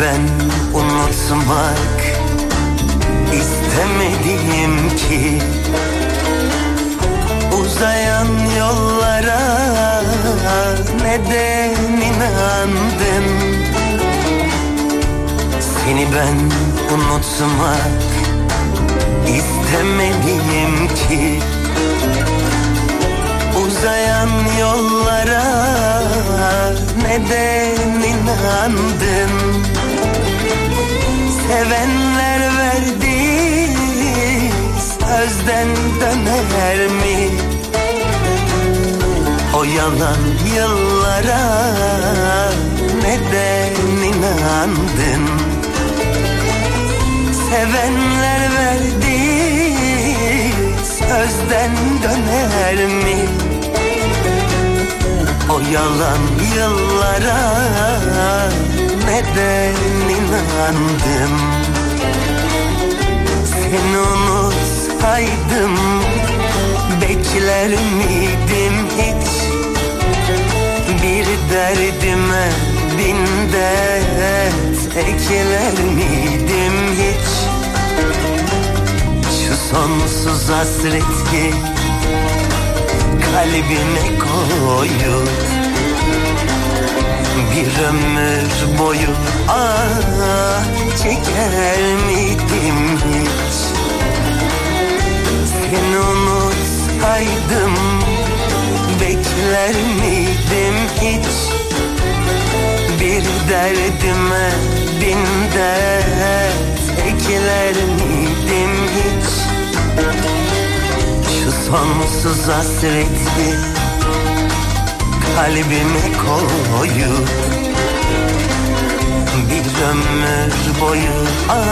G: ben unutmak istemedim ki. Uzayan yollara neden inandın? Seni ben unutmak istemedim ki. Uzayan yollara neden inandın? Sevenler verdi sözden döner mi? O yalan yıllara neden inandın? Sevenler verdi sözden döner mi? O yalan yıllara neden inandım? Seni unutsaydım bekler miydim hiç? Bir derdime bin dert ekler miydim hiç? Şu sonsuz hasreti kalbime koyup bir ömür boyu çeker miydim hiç? Seni unutsaydım bekler miydim hiç? Bir derdime bin dert ekler miydim hiç? Şu sonsuz hasreti kalbime koyup bir ömür boyu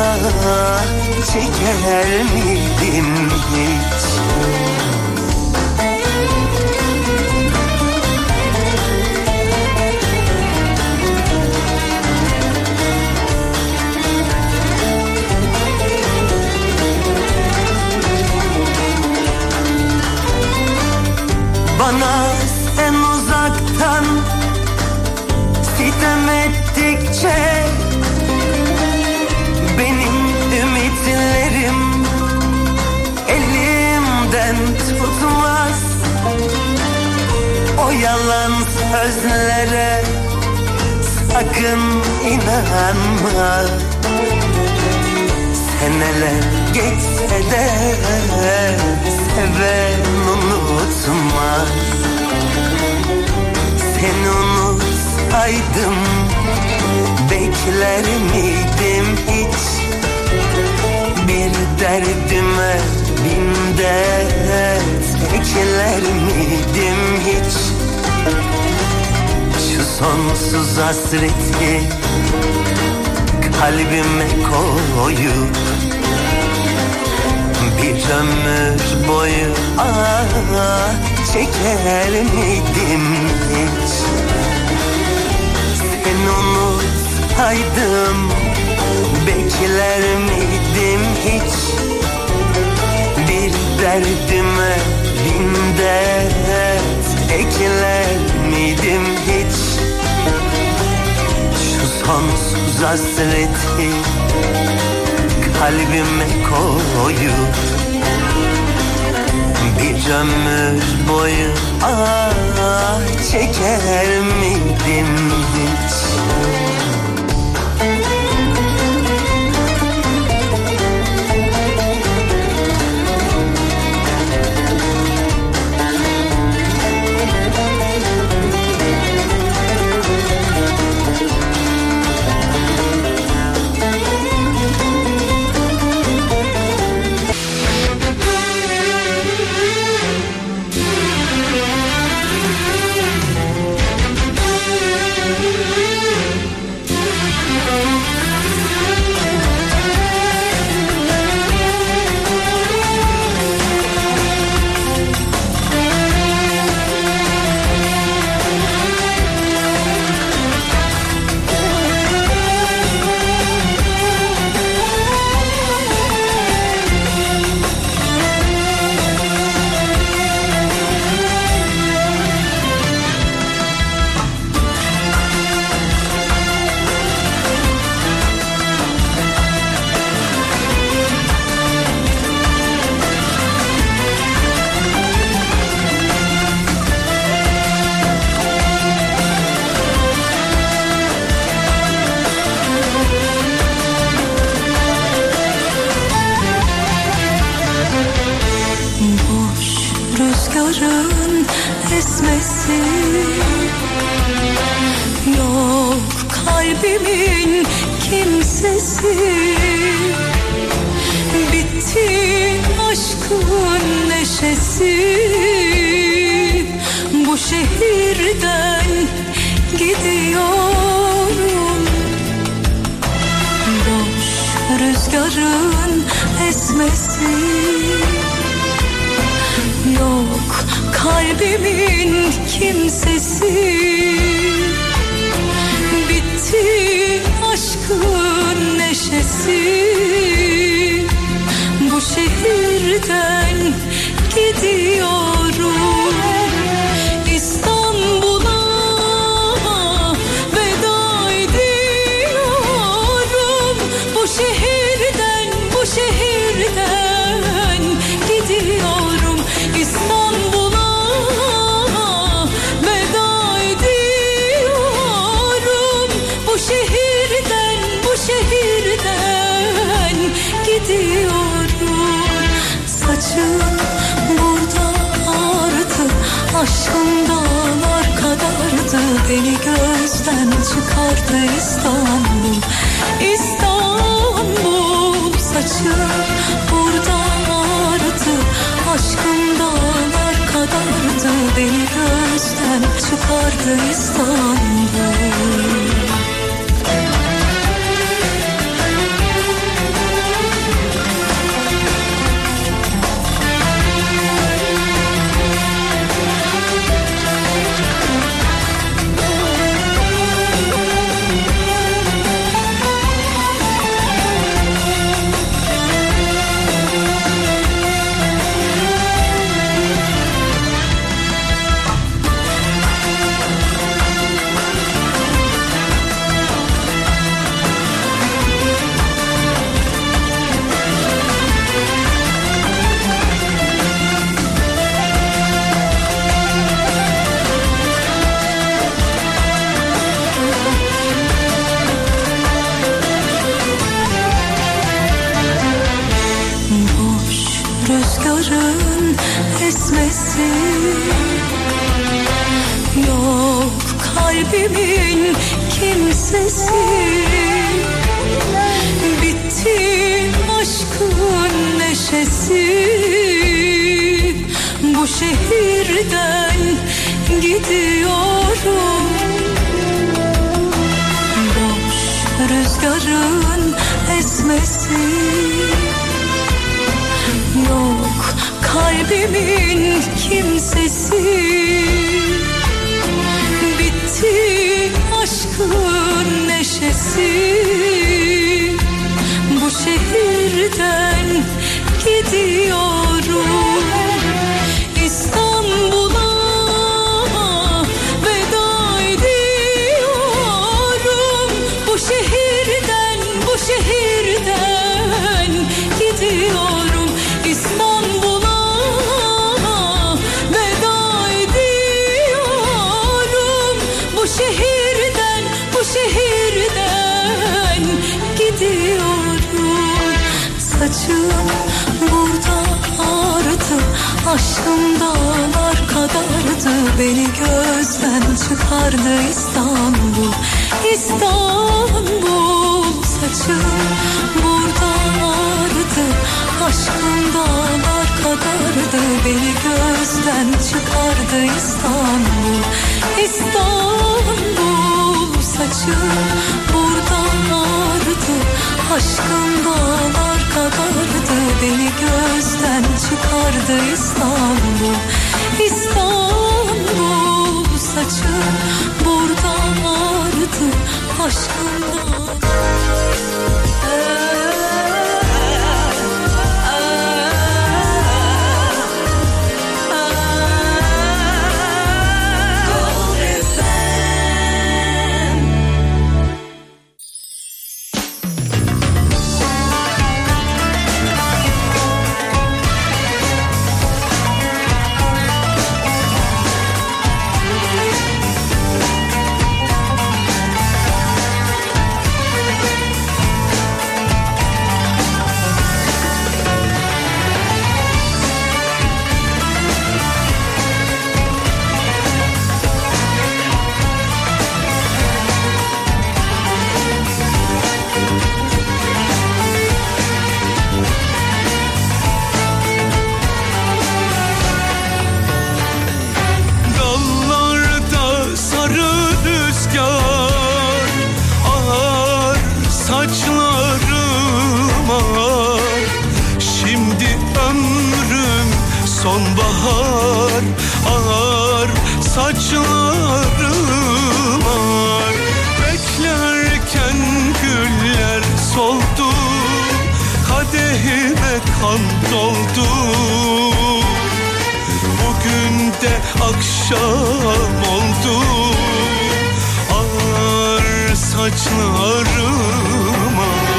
G: çeker miydim hiç? Bana sen uzaktan sitem ettikçe benim ümitlerim elimden tutmaz. O yalan sözlere sakın inanma. Seneler geçse de seven unutmaz. Seni unutsaydım bekler miydim hiç? Bir derdime bin dert ekler miydim hiç? Şu sonsuz hasreti kalbime koyup bir ömür boyu çeker miydim hiç? Seni unutsaydım bekler miydim hiç? Bir derdime bin dert ekler miydim hiç? Şu sonsuz hasreti kalbime koyup bir ömür boyu çeker miydim hiç?
D: rüzgarın esmesi. Yok kalbimin kimsesi. Bitti aşkın neşesi. Bu şehirden gidiyorum. Boş rüzgarın esmesi. Yok kalbimin kimsesi. Bitti aşkın neşesi. Bu şehirden gidiyorum. İstanbul'a veda ediyorum. Bu şehirden gidiyorum. İstanbul'a veda ediyorum. Bu şehirden gidiyorum. Saçım burada ağrıdı, aşkımdan kadardı. Beni gözden çıkardı İstanbul. İstanbul. Saçım burada ağrıdı, aşkımdan kadardı. Beni gözden çıkardı İstanbul. Rüzgarın esmesi. Yok kalbimin kimsesi. Bitti aşkın neşesi. Bu şehirden gidiyorum. Boş rüzgarın esmesi. Yok kalbimin kimsesi. Bitti aşkın neşesi. Bu şehirden gidiyorum. İstanbul'a veda ediyorum. Bu şehirden gidiyorum. İstanbul'a veda ediyorum. Bu şehirden gidiyorum. Saçım burada ağrıdı, aşkımdan kadardı. Beni gözden çıkardı İstanbul. İstanbul. Saçım burada ağrıdı, aşkımdan kadardı. Beni gözden çıkardı İstanbul. İstanbul. Saçım burada ağrıdı, aşkımdan kadardı. Beni gözden çıkardı İstanbul. İstanbul. Saçım burada ağrıdı, aşkımdan.
A: ağar ağar saçlarım ağar. Beklerken güller soldu, kadehime kan doldu. Bugün de akşam oldu, ağar saçlarım ağar.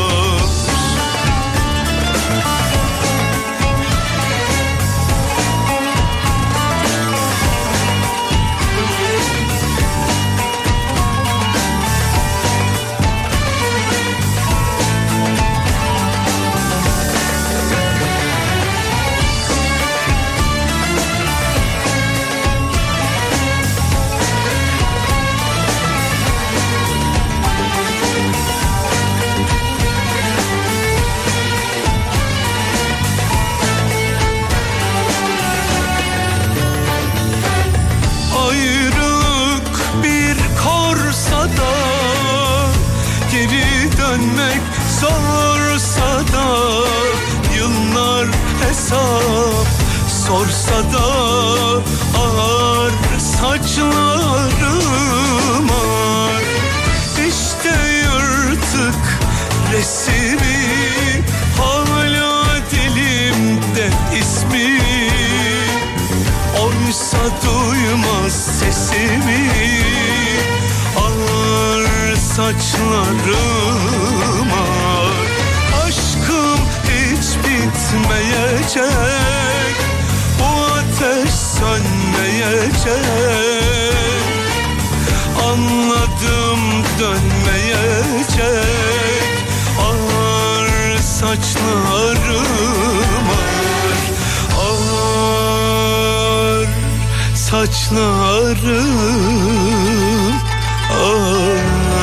A: Dönmek zorsa da, yıllar hesap sorsa da, ağar saçlarım ağar. İşte yırtık resmi, hala dilimde ismi. Oysa duymaz sesimi, ağar saçlarım ağar. Aşkım hiç bitmeyecek, bu ateş sönmeyecek. Anladım dönmeyecek, ağar saçlarım ağar. Ağar saçlarım ağar.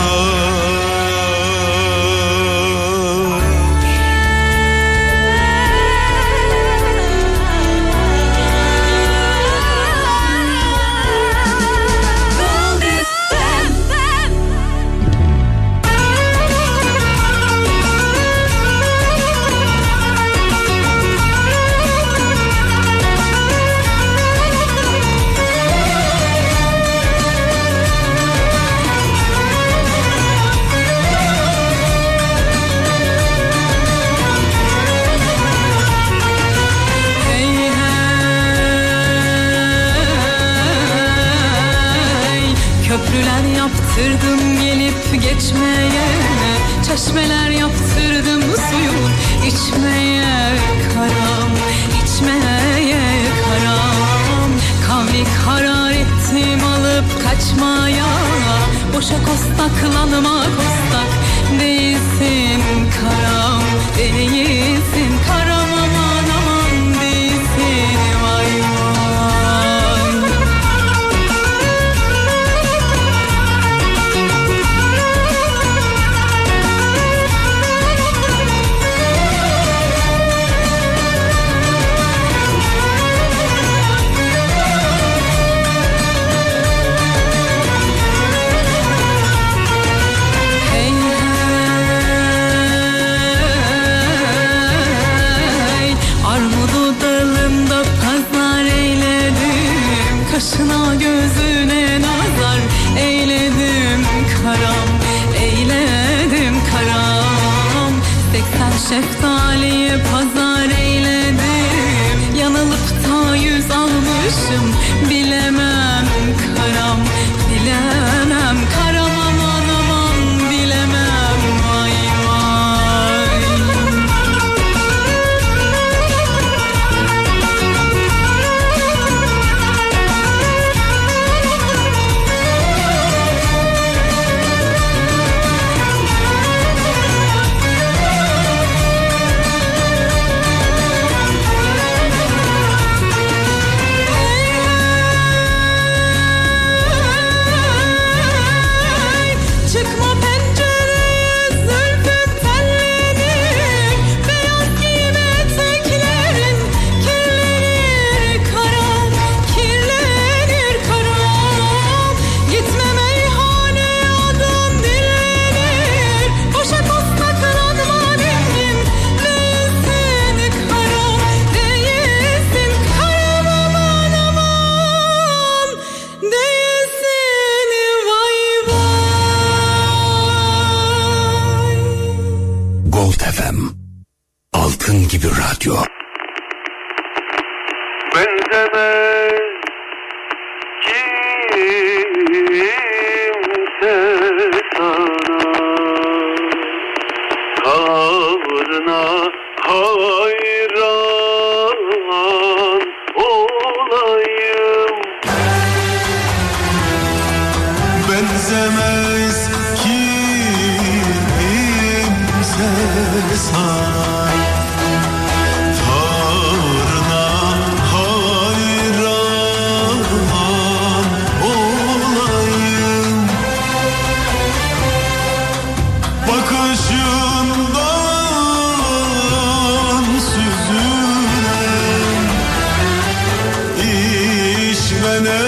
D: Köprüler yaptırdım gelip geçmeye, çeşmeler yaptırdım suyun içmeye. Karam, içmeye karam. Kavli karar ettim alıp kaçmaya. Boşa kostaklanma kostak değilsin karam, değilsin karam, aman aman değilsin vay vay. Kaşına gözüne nazar eyledim karam, eyledim karam. 80 şeftaliye pazar eyledim, yanılıp da 100 almışım. Bilemem karam, bilemem karam, aman aman bilemem vay vay.
C: sene